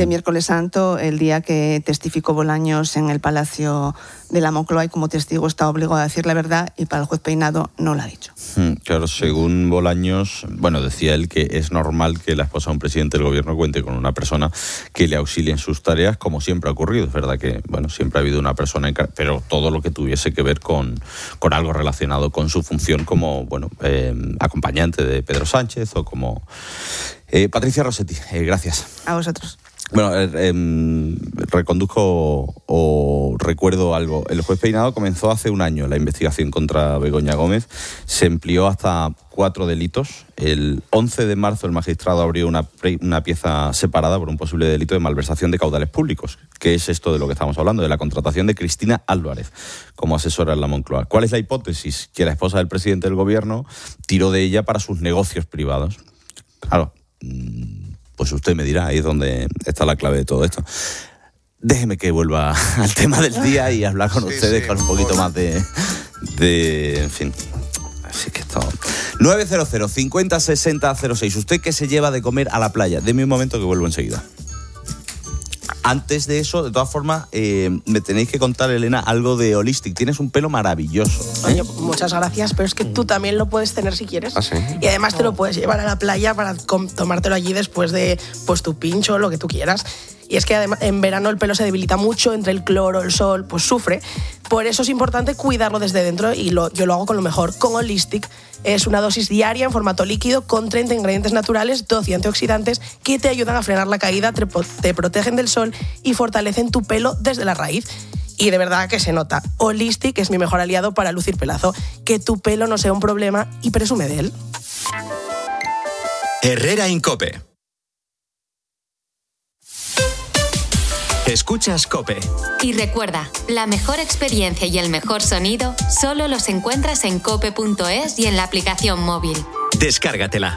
Santo, el día que testificó Bolaños en el Palacio de la Moncloa y como testigo está obligado a decir la verdad y para el juez Peinado no lo ha dicho. Claro, según Bolaños, bueno, decía él que es normal que la esposa de un presidente del gobierno cuente con una persona que le auxilie en sus tareas, como siempre ha ocurrido. Es verdad que, bueno, siempre ha habido una persona, pero todo lo que tuviese que ver con algo relacionado con su función como, bueno, acompañante de Pedro Sánchez o como... Patricia Rossetti, gracias. A vosotros. Bueno, reconduzco o recuerdo algo. El juez Peinado comenzó hace un año la investigación contra Begoña Gómez. Se amplió hasta 4 delitos. El 11 de marzo el magistrado abrió una pieza separada por un posible delito de malversación de caudales públicos. ¿Qué es esto de lo que estamos hablando? De la contratación de Cristina Álvarez como asesora en la Moncloa. ¿Cuál es la hipótesis? Que la esposa del presidente del gobierno tiró de ella para sus negocios privados. Claro, pues usted me dirá, ahí es donde está la clave de todo esto. Déjeme que vuelva al tema del día y hablar con ustedes con un poquito más de en fin. Así que esto... 900 50 60 06. ¿Usted qué se lleva de comer a la playa? Deme un momento que vuelvo enseguida. Antes de eso, de todas formas, me tenéis que contar, Elena, algo de Holistic. Tienes un pelo maravilloso. Oye, muchas gracias, pero es que tú también lo puedes tener si quieres. ¿Ah, sí? Y además te lo puedes llevar a la playa para tomártelo allí después de pues tu pincho, lo que tú quieras. Y es que además en verano el pelo se debilita mucho, entre el cloro, el sol, pues sufre. Por eso es importante cuidarlo desde dentro y yo lo hago con lo mejor, con Holistic. Es una dosis diaria en formato líquido con 30 ingredientes naturales, 12 antioxidantes que te ayudan a frenar la caída, te protegen del sol y fortalecen tu pelo desde la raíz. Y de verdad que se nota. Holistic es mi mejor aliado para lucir pelazo. Que tu pelo no sea un problema y presume de él. Herrera en COPE. Escuchas COPE. Y recuerda, la mejor experiencia y el mejor sonido solo los encuentras en cope.es y en la aplicación móvil. Descárgatela.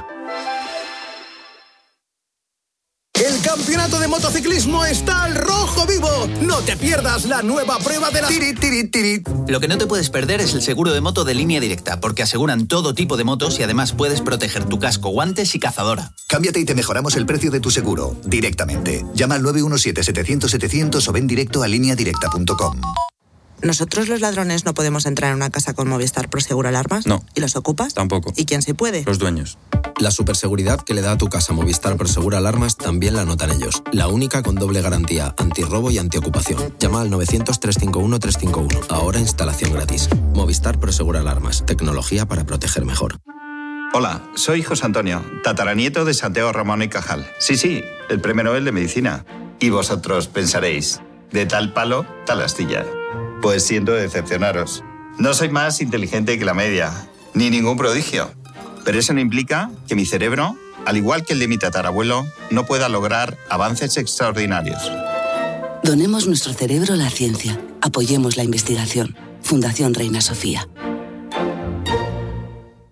El campeonato de motociclismo está al rojo vivo. No te pierdas la nueva prueba de la... Lo que no te puedes perder es el seguro de moto de Línea Directa, porque aseguran todo tipo de motos y además puedes proteger tu casco, guantes y cazadora. Cámbiate y te mejoramos el precio de tu seguro directamente. Llama al 917-700-700 o ven directo a lineadirecta.com. ¿Nosotros los ladrones no podemos entrar en una casa con Movistar Prosegur Alarmas? No. ¿Y los ocupas? Tampoco. ¿Y quién sí puede? Los dueños. La superseguridad que le da a tu casa Movistar Prosegur Alarmas también la notan ellos. La única con doble garantía, antirrobo y antiocupación. Llama al 900-351-351. Ahora instalación gratis. Movistar Prosegur Alarmas. Tecnología para proteger mejor. Hola, soy José Antonio, tataranieto de Santiago Ramón y Cajal. Sí, el Premio Nobel de Medicina. Y vosotros pensaréis, de tal palo, tal astilla. Pues siento decepcionaros. No soy más inteligente que la media, ni ningún prodigio. Pero eso no implica que mi cerebro, al igual que el de mi tatarabuelo, no pueda lograr avances extraordinarios. Donemos nuestro cerebro a la ciencia. Apoyemos la investigación. Fundación Reina Sofía.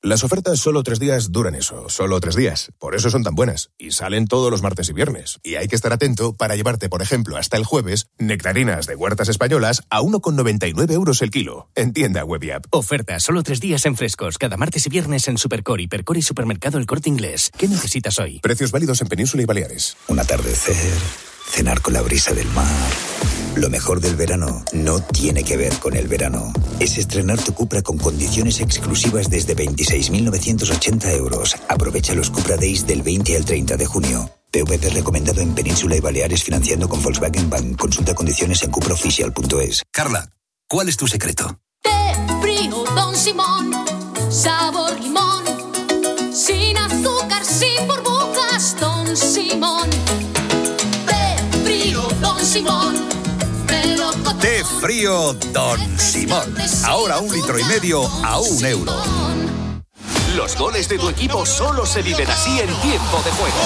Las ofertas solo 3 días duran eso, solo 3 días. Por eso son tan buenas. Y salen todos los martes y viernes. Y hay que estar atento para llevarte, por ejemplo, hasta el jueves, nectarinas de Huertas Españolas a 1,99 € el kilo. En tienda web y app. Oferta solo 3 días en frescos. Cada martes y viernes en Supercore, Hipercore y Supermercado El Corte Inglés. ¿Qué necesitas hoy? Precios válidos en Península y Baleares. Un atardecer, cenar con la brisa del mar. Lo mejor del verano no tiene que ver con el verano. Es estrenar tu Cupra con condiciones exclusivas desde 26.980 €. Aprovecha los Cupra Days del 20 al 30 de junio. PVP recomendado en Península y Baleares financiando con Volkswagen Bank. Consulta condiciones en cupraoficial.es. Carla, ¿cuál es tu secreto? Té frío Don Simón, sabor limón, sin azúcar, sin burbujas, Don Simón. Té frío Don Simón. Té frío Don Simón. Ahora 1,5 litros a €1. Los goles de tu equipo solo se viven así en tiempo de juego.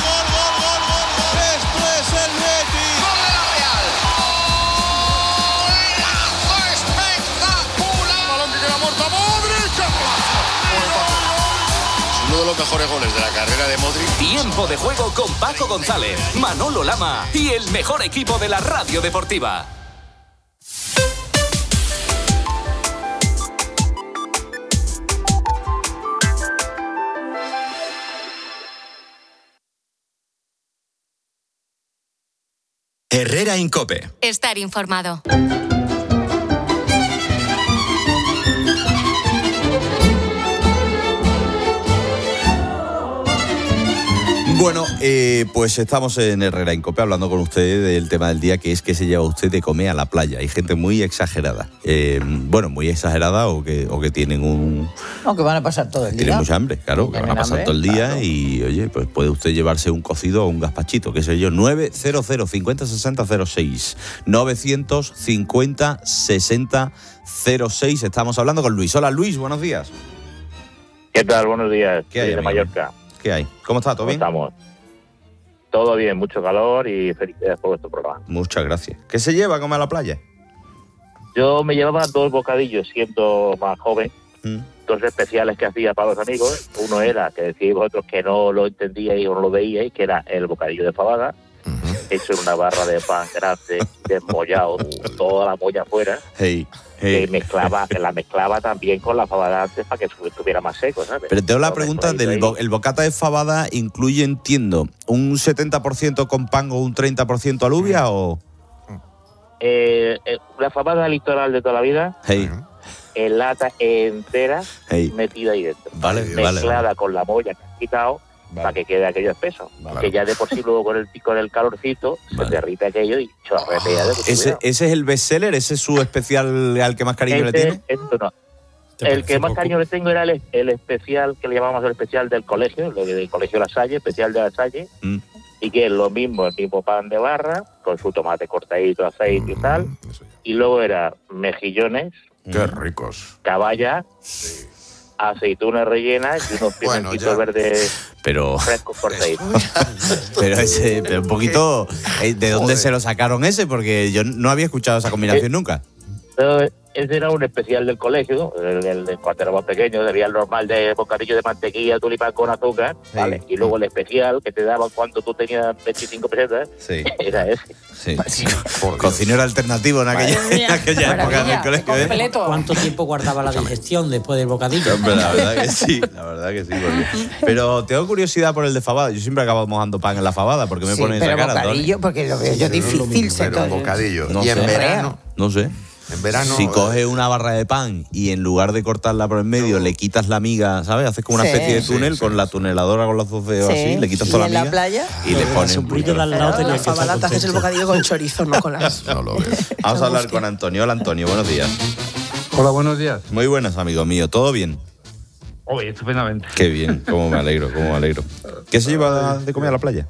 Esto es el Betis. ¡Gol de la Real! ¡Golazo espectacular! Balón que queda muerto a Modric. Uno de los mejores goles de la carrera de Modric. Tiempo de juego con Paco González, Manolo Lama y el mejor equipo de la radio deportiva. Herrera en COPE. Estar informado. Bueno, pues estamos en Herrera en COPE hablando con ustedes del tema del día, que es que se lleva usted de comer a la playa. Hay gente muy exagerada. Muy exagerada o que tienen un... O que van a pasar todo el día. Tienen mucha hambre, claro, que van a pasar todo el día, claro. Y, oye, pues puede usted llevarse un cocido o un gazpachito, qué sé yo. 900 50 60 06. 950 60 06. Estamos hablando con Luis. Hola, Luis, buenos días. ¿Qué tal? Buenos días. ¿Qué hay, de amigo? Mallorca. ¿Qué hay? ¿Cómo está? ¿Todo bien? Estamos. Todo bien, mucho calor y felicidades por vuestro programa. Muchas gracias. ¿Qué se lleva a comer a la playa? Yo me llevaba 2 bocadillos siendo más joven, 2 especiales que hacía para los amigos. Uno era, que decíais vosotros que no lo entendíais o no lo veíais, que era el bocadillo de fabada, hecho en una barra de pan grande, desmollado, toda la molla afuera. Que la mezclaba también con la fabada antes para que estuviera más seco, ¿sabes? Pero tengo la pregunta el bocata de fabada incluye, entiendo, un 70% con pan o un 30% alubia o... La fabada litoral de toda la vida, en lata entera, metida ahí dentro. Mezclada con la molla que has quitado, para que quede aquello espeso. Que ya de por sí luego con el calorcito se derrite aquello y chorretea de ¿Ese es el bestseller? ¿Ese es su especial al que más cariño le tiene? No. El que más cariño le tengo era el especial, que le llamamos el especial del colegio, lo del colegio La Salle, especial de La Salle, y que es lo mismo, el mismo pan de barra, con su tomate cortadito, aceite y tal, y luego era mejillones, qué ricos, caballa, aceitunas rellenas y unos pimientitos verdes frescos cortaditos. pero un poquito, ¿de dónde se lo sacaron ese? Porque yo no había escuchado esa combinación nunca. Ese era un especial del colegio, cuando éramos pequeños, había el normal de bocadillo de mantequilla, tulipán con azúcar, ¿vale? Y luego el especial que te daban cuando tú tenías 25 pesetas, era ese. Cocinero alternativo en aquella época del colegio. ¿Cuánto tiempo guardaba la digestión después del bocadillo? Hombre, la verdad que sí. Pero tengo curiosidad por el de fabada. Yo siempre acabo mojando pan en la fabada porque me pone esa cara. Bocadillo, porque lo veo yo difícil. Pero un bocadillo. No y en sé. verano. No sé. En verano, si coges una barra de pan y en lugar de cortarla por el medio le quitas la miga, ¿sabes? Haces como una especie de túnel con la tuneladora con los 12 dedos así, le quitas toda la miga. ¿Y en la playa? Y le pones un brillo de al lado. La fabada te haces el bocadillo con chorizo, no con las... No lo ves. Vamos a hablar con Antonio. Hola, Antonio, buenos días. Hola, buenos días. Muy buenas, amigo mío. ¿Todo bien? Estupendamente. Qué bien, cómo me alegro. ¿Qué se lleva de comer a la playa?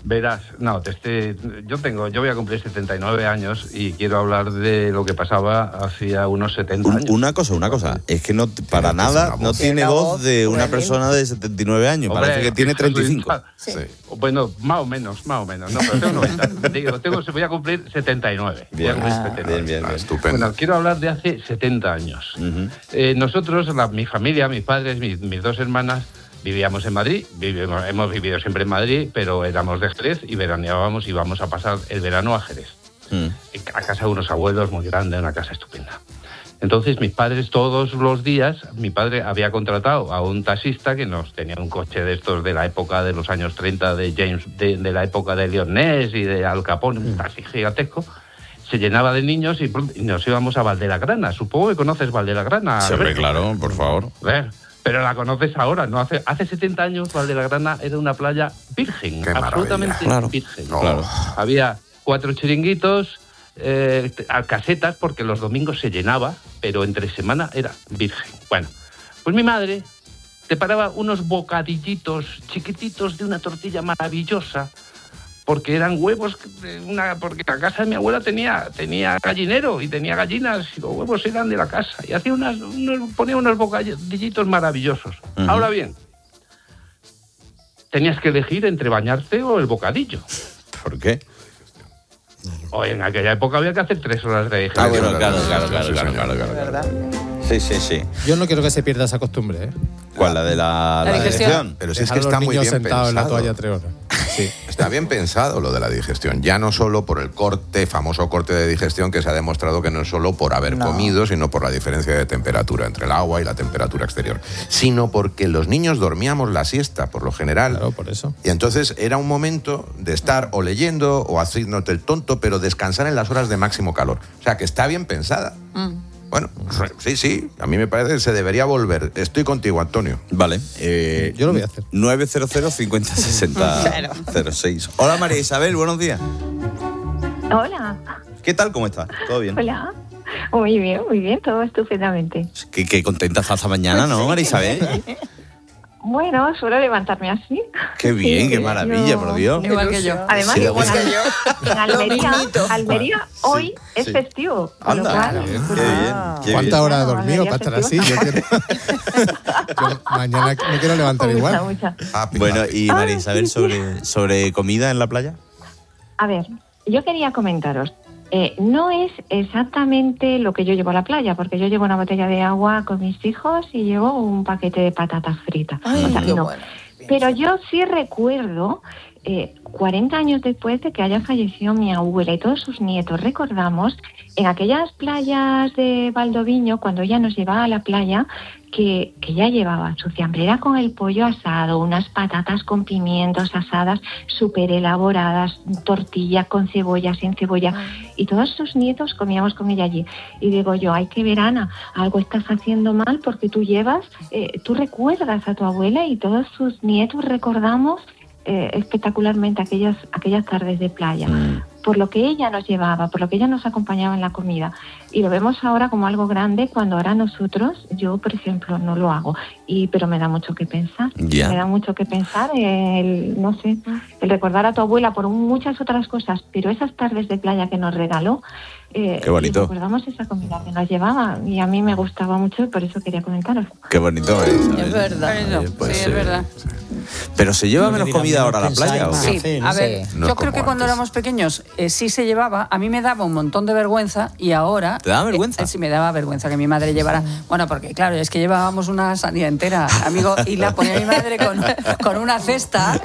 Verás, yo voy a cumplir 79 años y quiero hablar de lo que pasaba hacía unos 70 años. Una cosa, es que no para nada no tiene voz de una persona de 79 años, Hombre, parece que tiene 35. Sí. Bueno, más o menos, no, pero tengo 90. Voy a cumplir 79. Bien, estupendo. Bueno, quiero hablar de hace 70 años. Nosotros, mi familia, mis padres, mis dos hermanas, vivíamos en Madrid, hemos vivido siempre en Madrid, pero éramos de Jerez y veraneábamos y íbamos a pasar el verano a Jerez. A casa de unos abuelos muy grande, una casa estupenda. Entonces mis padres todos los días, mi padre había contratado a un taxista que nos tenía un coche de estos de la época de los años 30 de la época de Leon Ness y de Al Capone, un taxi gigantesco. Se llenaba de niños y nos íbamos a Valdelagrana. Supongo que conoces Valdelagrana. Sí, claro, por favor. Pero la conoces ahora, ¿no? Hace 70 años Valdelagrana era una playa virgen, absolutamente virgen. Claro. Había 4 chiringuitos, casetas, porque los domingos se llenaba, pero entre semana era virgen. Bueno, pues mi madre preparaba unos bocadillitos chiquititos de una tortilla maravillosa, porque eran huevos, porque la casa de mi abuela tenía gallinero y tenía gallinas y los huevos eran de la casa. Y hacía ponía unos bocadillitos maravillosos. Ahora bien, tenías que elegir entre bañarte o el bocadillo. ¿Por qué? En aquella época había que hacer 3 horas de digestión. Claro. Sí. Yo no quiero que se pierda esa costumbre, ¿eh? ¿Cuál? ¿La de la digestión? Pero si es que está muy bien pensado. En la toalla 3 horas. Sí. Está bien pensado lo de la digestión, ya no solo por el famoso corte de digestión que se ha demostrado que no es solo por haber comido, sino por la diferencia de temperatura entre el agua y la temperatura exterior, sino porque los niños dormíamos la siesta, por lo general. Claro, por eso. Y entonces era un momento de estar o leyendo o haciéndote el tonto, pero descansar en las horas de máximo calor. O sea, que está bien pensada. Bueno, sí, a mí me parece que se debería volver. Estoy contigo, Antonio. Vale. Yo lo voy a hacer. 900 50 60 06. Hola, María Isabel, buenos días. Hola. ¿Qué tal? ¿Cómo estás? ¿Todo bien? Hola. Muy bien, todo estupendamente. Qué contenta estás esta mañana, ¿no, María Isabel? Bueno, suelo levantarme así. Qué bien, qué maravilla, por Dios. Igual que yo. Además, igual que yo. En Almería hoy es festivo. Con lo cual, ¿cuántas horas has dormido para estar así? Yo mañana me quiero levantar igual. Mucha. Bueno, y María Isabel, sobre comida en la playa. A ver, yo quería comentaros. No es exactamente lo que yo llevo a la playa, porque yo llevo una botella de agua con mis hijos y llevo un paquete de patatas fritas. No. Pero yo sí recuerdo, 40 años después de que haya fallecido mi abuela y todos sus nietos, recordamos en aquellas playas de Valdoviño, cuando ella nos llevaba a la playa, que ya llevaba su fiambrera con el pollo asado, unas patatas con pimientos asadas súper elaboradas, tortilla con cebolla, sin cebolla, y todos sus nietos comíamos con ella allí. Y digo yo, ay, qué verana, algo estás haciendo mal porque tú tú recuerdas a tu abuela y todos sus nietos recordamos espectacularmente aquellas tardes de playa, por lo que ella nos llevaba, por lo que ella nos acompañaba en la comida. Y lo vemos ahora como algo grande, cuando ahora nosotros, yo por ejemplo, no lo hago, pero me da mucho que pensar. Yeah. Me da mucho que pensar el recordar a tu abuela por muchas otras cosas, pero esas tardes de playa que nos regaló, qué bonito. Recordamos esa comida que nos llevaba y a mí me gustaba mucho y por eso quería comentaros. Qué bonito, Es verdad. Es verdad. ¿Pero se lleva menos comida ahora a la playa? ¿O? Sí, a ver, yo creo que cuando éramos pequeños sí se llevaba. A mí me daba un montón de vergüenza y ahora... ¿Te daba vergüenza? Sí, me daba vergüenza que mi madre llevara... Bueno, porque claro, es que llevábamos una sanidad entera, amigo, y la ponía mi madre con una cesta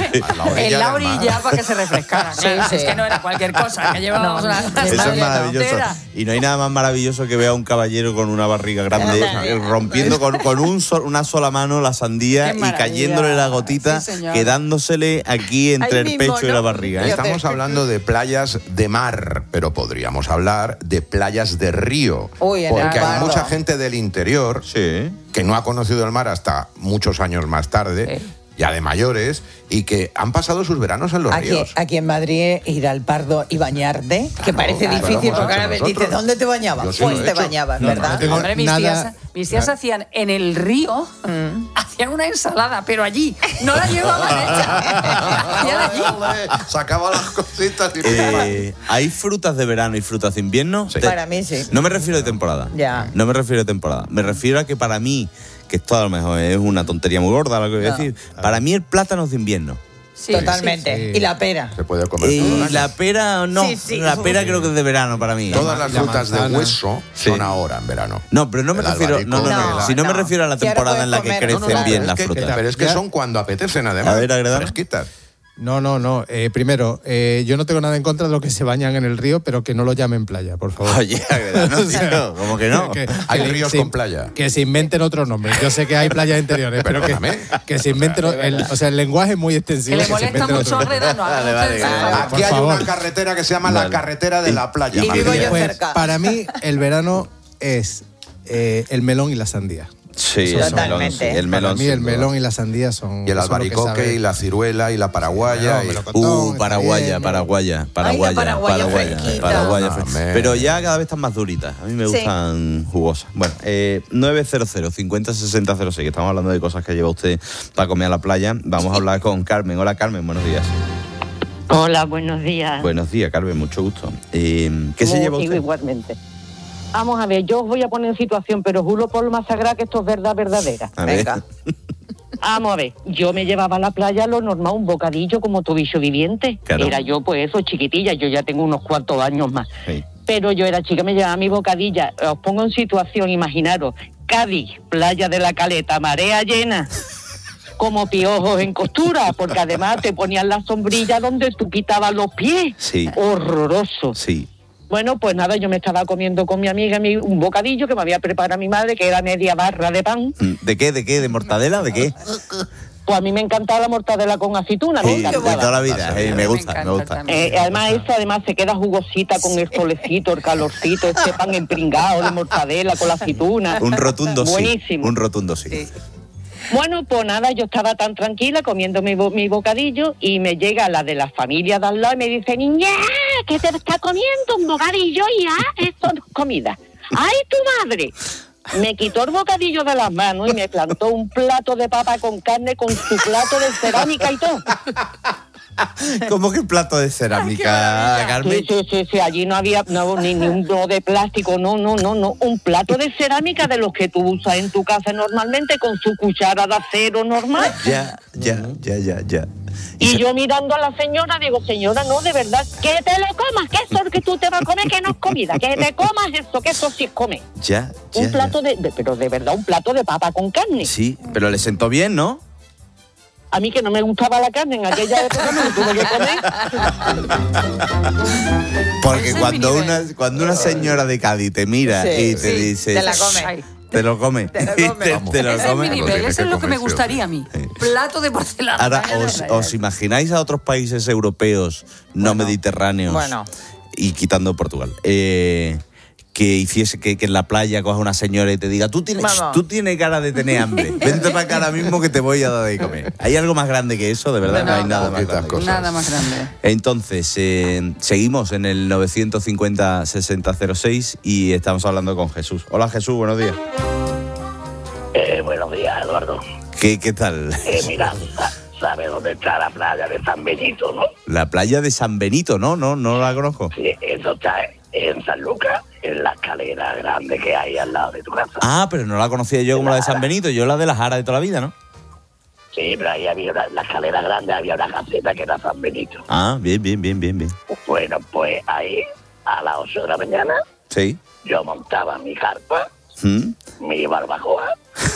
en la orilla para que se refrescara. Claro, es que no era cualquier cosa, que llevábamos una Eso es maravilloso. Entera. Y no hay nada más maravilloso que ver a un caballero con una barriga grande rompiendo con una sola mano la sandía y cayéndole la gotita, quedándosele aquí entre el pecho y la barriga. Estamos hablando de playas de mar, pero podríamos hablar de playas de río. Porque hay mucha gente del interior que no ha conocido el mar hasta muchos años más tarde. Y ya de mayores, y que han pasado sus veranos en los ríos. Aquí en Madrid, ir al Pardo y bañarte, que parece difícil, porque ahora me dices, ¿dónde te bañabas? Pues te bañabas, ¿verdad? Hombre, mis tías hacían en el río, hacían una ensalada, pero allí, no la llevaban hecha. Hacían allí. Sacaba las cositas y ¿hay frutas de verano y frutas de invierno? Sí. Para mí sí. No me refiero de temporada. Ya. No me refiero de temporada. Me refiero a que para mí, que esto a lo mejor es una tontería muy gorda lo que voy a decir, para mí el plátano es de invierno. Sí, totalmente. Sí. Y la pera. Se puede comer y todo el año. La pera no. Sí. La pera creo que es de verano para mí. Todas las frutas de hueso son ahora en verano. No, pero no me refiero. Si no me refiero a la temporada en la que crecen bien las frutas. Pero es que son cuando apetecen, además. A ver, fresquitas. No. Primero, yo no tengo nada en contra de los que se bañan en el río, pero que no lo llamen playa, por favor. Oye, no, tío, ¿cómo que no? Hay ríos con playa. Que se inventen otros nombres. Yo sé que hay playas interiores, pero que se inventen. El lenguaje es muy extensivo. Que le molesta mucho a Redano. Aquí hay una carretera que se llama la carretera de la playa. Y vivo yo cerca. Para mí, el verano es el melón y la sandía. Sí, totalmente. El melón. Para mí el melón y la sandía son. Y el albaricoque y la ciruela y la paraguaya. Paraguaya. Pero ya cada vez están más duritas. A mí me gustan jugosas. Bueno, 900 50 60 06, que estamos hablando de cosas que lleva usted para comer a la playa. Vamos a hablar con Carmen. Hola, Carmen, buenos días. Hola, buenos días. Buenos días, Carmen, mucho gusto. ¿Qué se lleva usted? Igualmente. Vamos a ver, yo os voy a poner en situación, pero juro por lo más sagrado que esto es verdad verdadera. Venga. Vamos a ver, yo me llevaba a la playa lo normal, un bocadillo como tu bicho viviente. Claro. Era yo, pues eso, chiquitilla, yo ya tengo unos cuantos años más. Sí. Pero yo era chica, me llevaba mi bocadilla. Os pongo en situación, imaginaros, Cádiz, playa de la Caleta, marea llena, como piojos en costura, porque además te ponían la sombrilla donde tú quitabas los pies. Sí. Horroroso. Sí. Bueno, pues nada, yo me estaba comiendo con mi amiga un bocadillo que me había preparado mi madre, que era media barra de pan. ¿De qué? ¿De mortadela? ¿De qué? Pues a mí me encantaba la mortadela con aceituna. Sí, de toda la vida, me gusta. Además, se queda jugosita con el solecito, el calorcito, este pan empringado de mortadela con la aceituna. Un rotundo buenísimo. Sí. Un rotundo sí. Bueno, pues nada, yo estaba tan tranquila comiendo mi bocadillo y me llega la de la familia de al lado y me dice, niña, ¿qué te está comiendo? Un bocadillo ya, esto es comida. ¡Ay, tu madre! Me quitó el bocadillo de las manos y me plantó un plato de papa con carne con su plato de cerámica y todo. ¿Cómo que plato de cerámica, Carmen? Sí, allí no había ni un de plástico, no, un plato de cerámica de los que tú usas en tu casa normalmente con su cuchara de acero normal. Ya. Y yo mirando a la señora, digo, señora, no, de verdad, que te lo comas, que eso que tú te vas a comer, que no es comida, que te comas eso, que eso sí es comer. Un plato pero de verdad, un plato de papa con carne. Sí, pero le sentó bien, ¿no? A mí que no me gustaba la carne en aquella época, me lo tuve que comer. Porque cuando una señora de Cádiz te mira y te dice... Te la come. Te lo come. Ese es mi nivel, eso es lo que me gustaría a mí. Plato de porcelana. Ahora, ¿os imagináis a otros países europeos no mediterráneos y quitando Portugal? Que hiciese que en la playa coja una señora y te diga, tú tienes cara de tener hambre, vente para acá ahora mismo que te voy a dar de comer. ¿Hay algo más grande que eso? De verdad, no hay nada más grande. Nada más grande. Entonces, seguimos en el 950-6006 y estamos hablando con Jesús. Hola Jesús, buenos días. Buenos días, Eduardo. ¿Qué tal? Mira, ¿sabes dónde está la playa de San Benito, no? La playa de San Benito, no la conozco. Sí, eso está en San Lucas, en la escalera grande que hay al lado de tu casa. Ah, pero no la conocía yo como la de San Benito, yo la de la Jara de toda la vida, ¿no? Sí, pero ahí había la escalera grande, había una caseta que era San Benito. Ah, bien. Bueno, pues ahí, a las 8 de la mañana, sí, yo montaba mi carpa, mi barbacoa,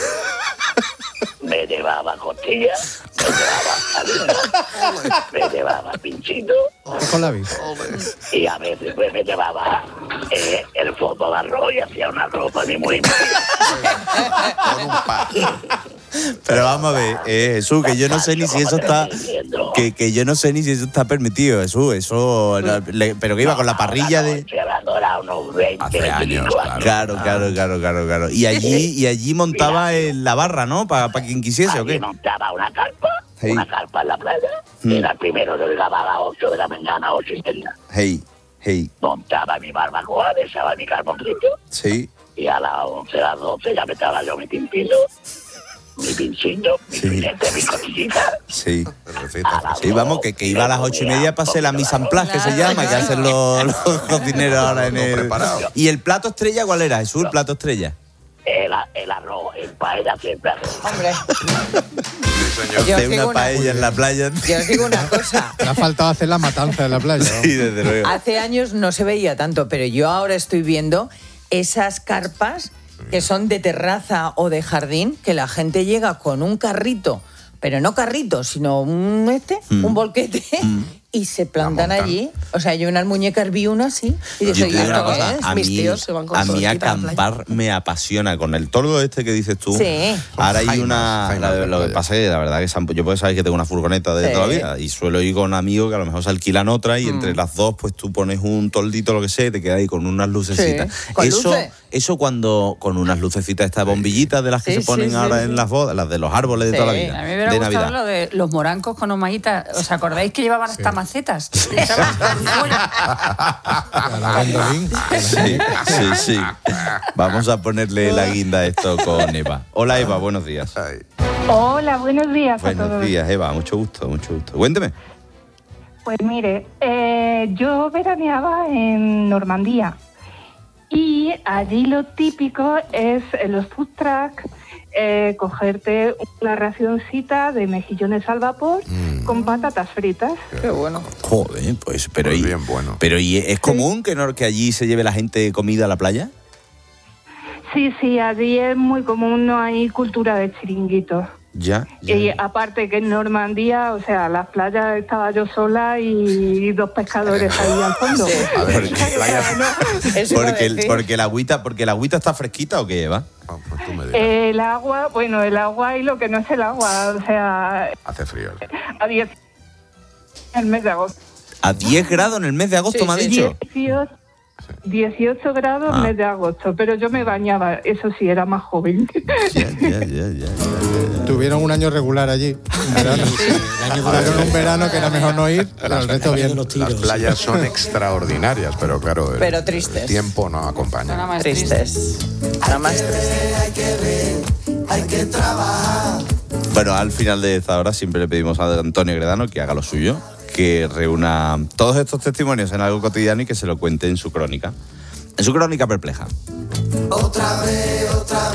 me llevaba costillas, me llevaba salida, me llevaba pinchito. Con la vida. Y a veces pues me llevaba el fondo de arroz y hacía una ropa ni muy con un pan. Pero vamos a ver, Jesús, que yo no sé ni si eso está... Que yo no sé ni si eso está permitido, Jesús. Eso... pero que iba con la parrilla de... Era unos 20 hace años, claro. Y allí montaba la barra, ¿no? Para quien quisiese, ¿o qué? Montaba una carpa una carpa en la playa. Era el primero, yo llegaba a las 8 de la mañana, 8:30. Montaba mi barbacoa, dejaba mi carboncillo. Sí. Y a las 11, a las 12 ya me estaba yo mi timpino, mi pinchillo, mi filete, mi costillita. Sí, vamos, que iba a las 8:30 para hacer la mise en place, que se llama, que hacen los cocineros ahora en el... ¿Y el plato estrella cuál era, Jesús, el plato estrella? El arroz, el paella siempre. Hombre. Hacer una paella en la playa. Yo os digo una cosa. Me ha faltado hacer la matanza en la playa. Sí, desde luego. Hace años no se veía tanto, pero yo ahora estoy viendo esas carpas que son de terraza o de jardín, que la gente llega con un carrito, pero no carrito, sino un volquete, y se plantan allí. O sea, yo unas muñecas vi una así, y dije, Yo te digo una cosa, a mí acampar me apasiona. Con el tordo este que dices tú, sí. Ahora hay lo que pasa es que la verdad que yo puedo saber que tengo una furgoneta de toda la vida y suelo ir con amigos que a lo mejor se alquilan otra y entre las dos pues tú pones un toldito, lo que sea, y te quedas ahí con unas lucecitas. Eso cuando con unas lucecitas, estas bombillitas de las que se ponen ahora en las bodas, las de los árboles de toda la vida. A mí me hubiera gustado lo de los morancos con humayitas. ¿Os acordáis que llevaban hasta macetas? Sí. Vamos a ponerle la guinda a esto con Eva. Hola Eva, buenos días. Hola, buenos días a todos. Buenos días, Eva, mucho gusto. Cuénteme. Pues mire, yo veraneaba en Normandía y allí lo típico es los food trucks, cogerte una racioncita de mejillones al vapor con patatas fritas. Qué bueno. Joder, pues, pero bien bueno. Pero ¿y es común que allí se lleve la gente comida a la playa? Sí, allí es muy común, no hay cultura de chiringuitos. Ya. Y aparte que en Normandía, o sea, las playas estaba yo sola y dos pescadores ahí al fondo. Porque el agüita está fresquita o qué, Eva? El agua y lo que no es el agua, o sea... Hace frío. A 10 en el mes de agosto. ¿A 10 grados en el mes de agosto, me ha dicho? 18 grados en el mes de agosto, pero yo me bañaba, eso sí, era más joven. Ya. Tuvieron un año regular allí, un verano. Tuvieron un verano que era mejor no ir, pero el resto bien. Las playas son extraordinarias, pero claro, pero tristes. El tiempo no acompaña. Nada más tristes. Hay que trabajar. Bueno, al final de esta hora siempre le pedimos a Antonio Gredano que haga lo suyo, que reúna todos estos testimonios en algo cotidiano y que se lo cuente en su crónica. En su crónica perpleja. Otra vez,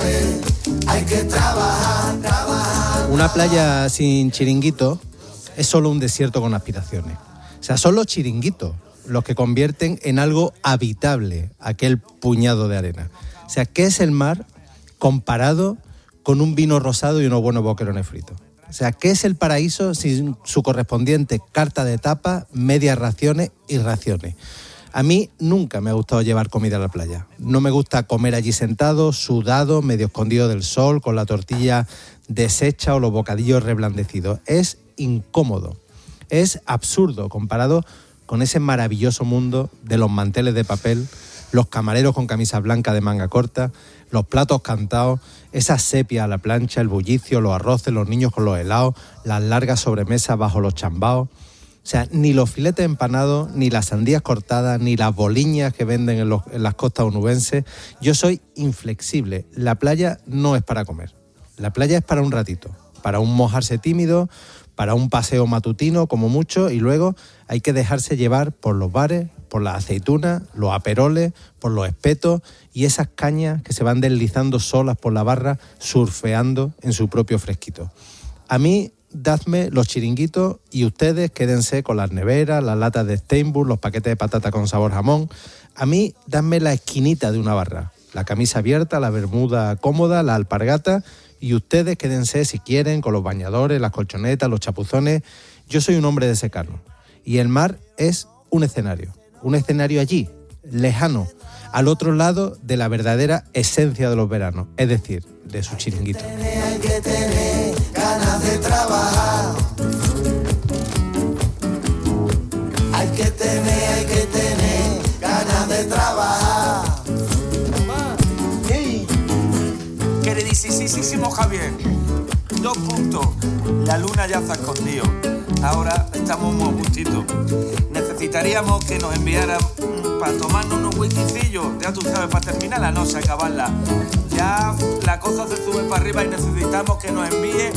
hay que trabajar. Una playa sin chiringuito es solo un desierto con aspiraciones. O sea, son los chiringuitos los que convierten en algo habitable aquel puñado de arena. O sea, ¿qué es el mar comparado con un vino rosado y unos buenos boquerones fritos? O sea, ¿qué es el paraíso sin su correspondiente carta de tapa, medias raciones y raciones? A mí nunca me ha gustado llevar comida a la playa. No me gusta comer allí sentado, sudado, medio escondido del sol, con la tortilla deshecha o los bocadillos reblandecidos. Es incómodo, es absurdo comparado con ese maravilloso mundo de los manteles de papel, los camareros con camisa blanca de manga corta, los platos cantados, esas sepias a la plancha, el bullicio, los arroces, los niños con los helados, las largas sobremesas bajo los chambaos. O sea, ni los filetes empanados, ni las sandías cortadas, ni las boliñas que venden en las costas onubenses. Yo soy inflexible. La playa no es para comer. La playa es para un ratito, para un mojarse tímido, para un paseo matutino como mucho, y luego hay que dejarse llevar por los bares, por las aceitunas, los aperoles, por los espetos y esas cañas que se van deslizando solas por la barra, surfeando en su propio fresquito. A mí, dadme los chiringuitos y ustedes quédense con las neveras, las latas de Steinburg, los paquetes de patata con sabor jamón. A mí, dadme la esquinita de una barra, la camisa abierta, la bermuda cómoda, la alpargata, y ustedes quédense, si quieren, con los bañadores, las colchonetas, los chapuzones. Yo soy un hombre de secano y el mar es un escenario allí, lejano, al otro lado de la verdadera esencia de los veranos, es decir, de su chiringuito. Hay que tener ganas de trabajar. Hay que tener ganas de trabajar. Queridísimo Javier, 2 puntos. La luna ya se ha escondido. Ahora estamos muy justitos. Necesitaríamos que nos enviaran para tomarnos unos whiskycillos. Ya tú sabes, para terminar la noche, acabarla. Ya la cosa se sube para arriba y necesitamos que nos envíe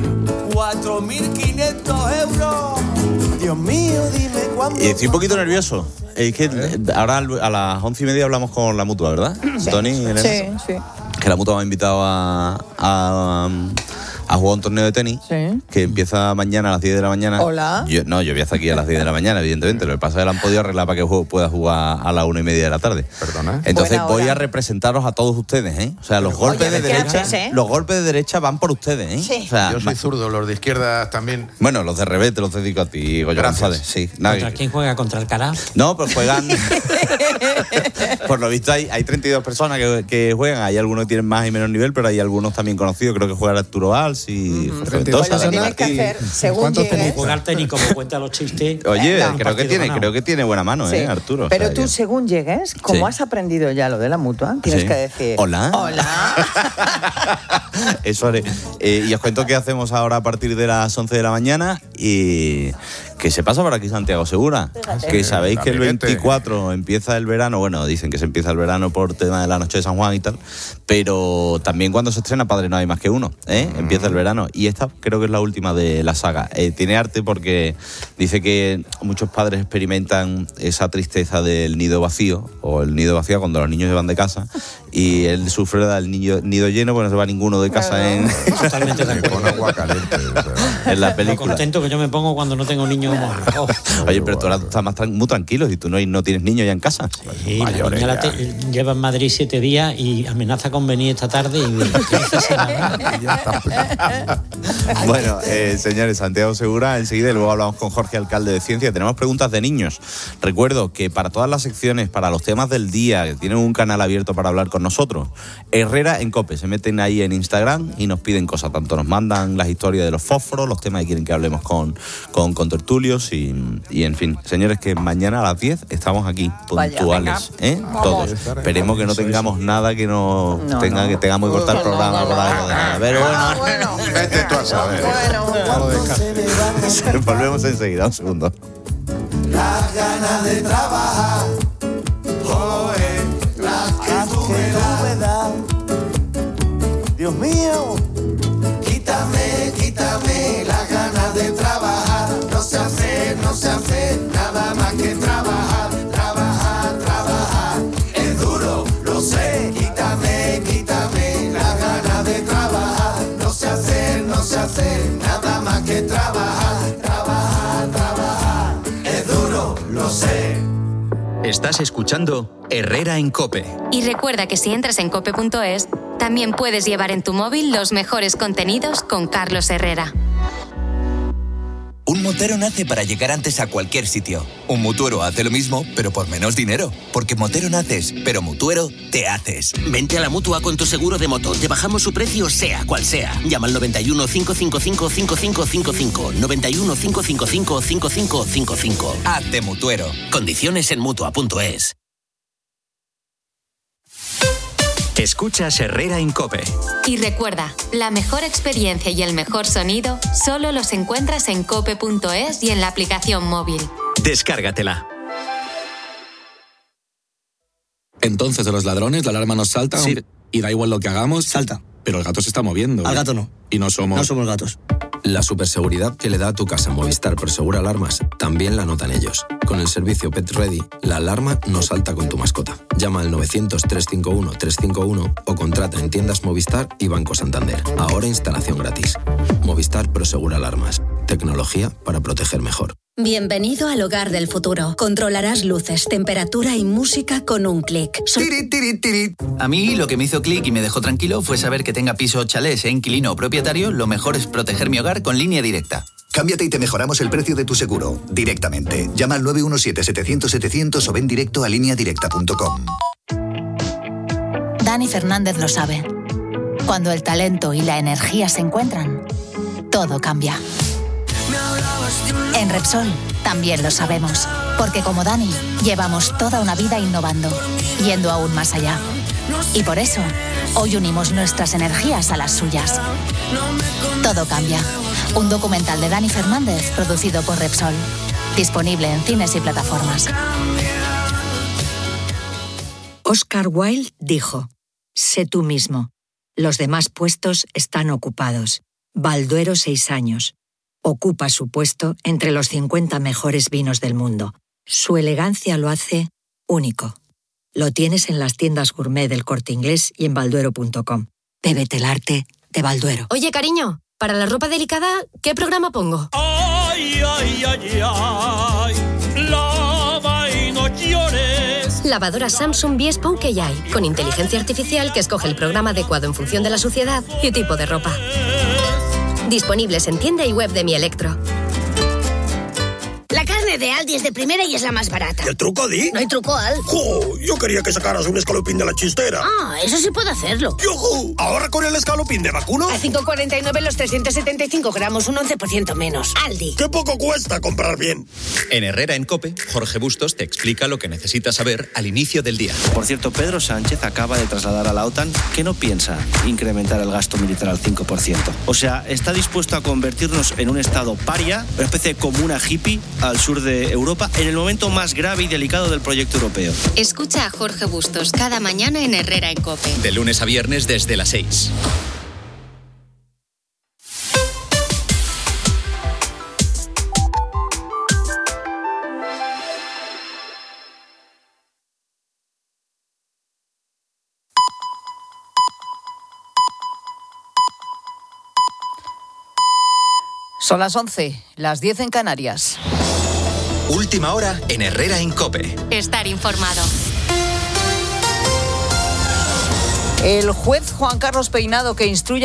4.500 euros. Dios mío, dime cuándo. Estoy un poquito nervioso. Es que ahora a las 11:30 hablamos con la Mutua, ¿verdad? Sí. Tony, Elena. Sí. Que la Mutua me ha invitado a jugar un torneo de tenis que empieza mañana a las 10 de la mañana. Hola. Yo voy hasta aquí a las 10 de la mañana, evidentemente. Lo que pasa es que la han podido arreglar para que pueda jugar a las 1:30 de la tarde. Perdona. Entonces voy a representaros a todos ustedes, ¿eh? O sea, los golpes de derecha, los golpes de derecha van por ustedes, ¿eh? Sí. O sea, yo soy zurdo, los de izquierda también. Bueno, los de revés te los dedico a ti, Goyo González. Sí. ¿Contra quién juega? ¿Contra Alcaraz? No, pues juegan. Por lo visto hay 32 personas que juegan. Hay algunos que tienen más y menos nivel, pero hay algunos también conocidos. Creo que juega Arturo Valls y Pues lo tienes que hacer según llegues. Jugar tenis como cuenta los chistes. Oye, creo que tiene buena mano, Sí. Arturo. Pero o sea, tú, según llegues, como has aprendido ya lo de la Mutua, tienes Sí. que decir... Hola. Hola. Eso haré. Y os cuento qué hacemos ahora a partir de las 11 de la mañana y que se pasa por aquí Santiago Segura. Fíjate. Que sabéis que el Amiguete. 24 empieza el verano. Bueno, dicen que se empieza el verano por tema de la noche de San Juan y tal. Pero también cuando se estrena Padre no hay más que uno, ¿eh? Empieza el verano. Y esta creo que es la última de la saga. Tiene arte porque dice que muchos padres experimentan esa tristeza del nido vacío, o el nido vacío cuando los niños se van de casa, y él sufre del nido lleno porque no se va ninguno de casa en la película. Lo contento que yo me pongo cuando no tengo niños. Oye, pero tú ahora estás muy tranquilo y tú no tienes niños ya en casa. Sí, la niña lleva en Madrid 7 días y amenaza con venir esta tarde y Bueno, señores, Santiago Segura enseguida y luego hablamos con Jorge, alcalde de Ciencia. Tenemos preguntas de niños. Recuerdo que para todas las secciones, para los temas del día, que tienen un canal abierto para hablar con nosotros, Herrera en COPE, se meten ahí en Instagram y nos piden cosas. Tanto nos mandan las historias de los fósforos, los temas que quieren que hablemos con tertulios y en fin. Señores, que mañana a las 10 estamos aquí, puntuales, ¿eh? Todos. Esperemos que no tengamos nada que que tengamos que cortar el programa por algo de nada. Pero bueno. Vete tú a saber. Volvemos enseguida, un segundo. Las ganas de trabajar, las que tú me das. Dios mío, quítame las ganas de trabajar. No sé hacer nada más que trabajar. Es duro, lo sé. Quítame las ganas de trabajar. No sé hacer nada más que trabajar. Es duro, lo sé. Estás escuchando Herrera en COPE. Y recuerda que si entras en cope.es, también puedes llevar en tu móvil los mejores contenidos con Carlos Herrera. Un motero nace para llegar antes a cualquier sitio. Un mutuero hace lo mismo, pero por menos dinero. Porque motero naces, pero mutuero te haces. Vente a la Mutua con tu seguro de moto. Te bajamos su precio sea cual sea. Llama al 91 555 5555. 91 555 5555. Hazte mutuero. Condiciones en Mutua.es. Escuchas Herrera en COPE. Y recuerda, la mejor experiencia y el mejor sonido solo los encuentras en cope.es y en la aplicación móvil. Descárgatela. Entonces, de los ladrones, la alarma nos salta. Sí. Y da igual lo que hagamos. Salta. Pero el gato se está moviendo. Al gato no. Y no somos... No somos gatos. La superseguridad que le da a tu casa Movistar Prosegur Alarmas también la notan ellos. Con el servicio Pet Ready, la alarma no salta con tu mascota. Llama al 900-351-351 o contrata en tiendas Movistar y Banco Santander. Ahora instalación gratis. Movistar Prosegur Alarmas. Tecnología para proteger mejor. Bienvenido al hogar del futuro. Controlarás luces, temperatura y música con un clic. A mí lo que me hizo clic y me dejó tranquilo fue saber que tenga piso o chalet, sea inquilino o propietario, lo mejor es proteger mi hogar con Línea Directa. Cámbiate y te mejoramos el precio de tu seguro, directamente. Llama al 917-700-700 o ven directo a lineadirecta.com. Dani Fernández lo sabe. Cuando el talento y la energía se encuentran, todo cambia. En Repsol también lo sabemos, porque como Dani, llevamos toda una vida innovando, yendo aún más allá. Y por eso, Hoy unimos nuestras energías a las suyas. Todo cambia. Un documental de Dani Fernández producido por Repsol. Disponible en cines y plataformas. Oscar Wilde dijo: sé tú mismo. Los demás puestos están ocupados. Balduero 6 años. Ocupa su puesto entre los 50 mejores vinos del mundo. Su elegancia lo hace único. Lo tienes en las tiendas gourmet del Corte Inglés y en balduero.com. Bébete el arte de Balduero. Oye, cariño, para la ropa delicada, ¿qué programa pongo? Ay, ay, ay, ay, lava y no llores. Lavadora Samsung Bespoke AI, con inteligencia artificial que escoge el programa adecuado en función de la suciedad y tipo de ropa. Disponibles en tienda y web de Mi Electro. La carne de Aldi es de primera y es la más barata. ¿Y el truco, Di? No hay truco, Al. ¡Jo! Yo quería que sacaras un escalopín de la chistera. Ah, eso sí puedo hacerlo. ¡Yujú! Ahora con el escalopín de vacuno. A 5,49 los 375 gramos, un 11% menos. Aldi. ¡Qué poco cuesta comprar bien! En Herrera en COPE, Jorge Bustos te explica lo que necesitas saber al inicio del día. Por cierto, Pedro Sánchez acaba de trasladar a la OTAN que no piensa incrementar el gasto militar al 5%. O sea, está dispuesto a convertirnos en un estado paria, una especie de comuna hippie al sur de Europa, en el momento más grave y delicado del proyecto europeo. Escucha a Jorge Bustos cada mañana en Herrera en COPE. De lunes a viernes desde las 6. Son las 11, las 10 en Canarias. Última hora en Herrera en COPE. Estar informado. El juez Juan Carlos Peinado, que instruye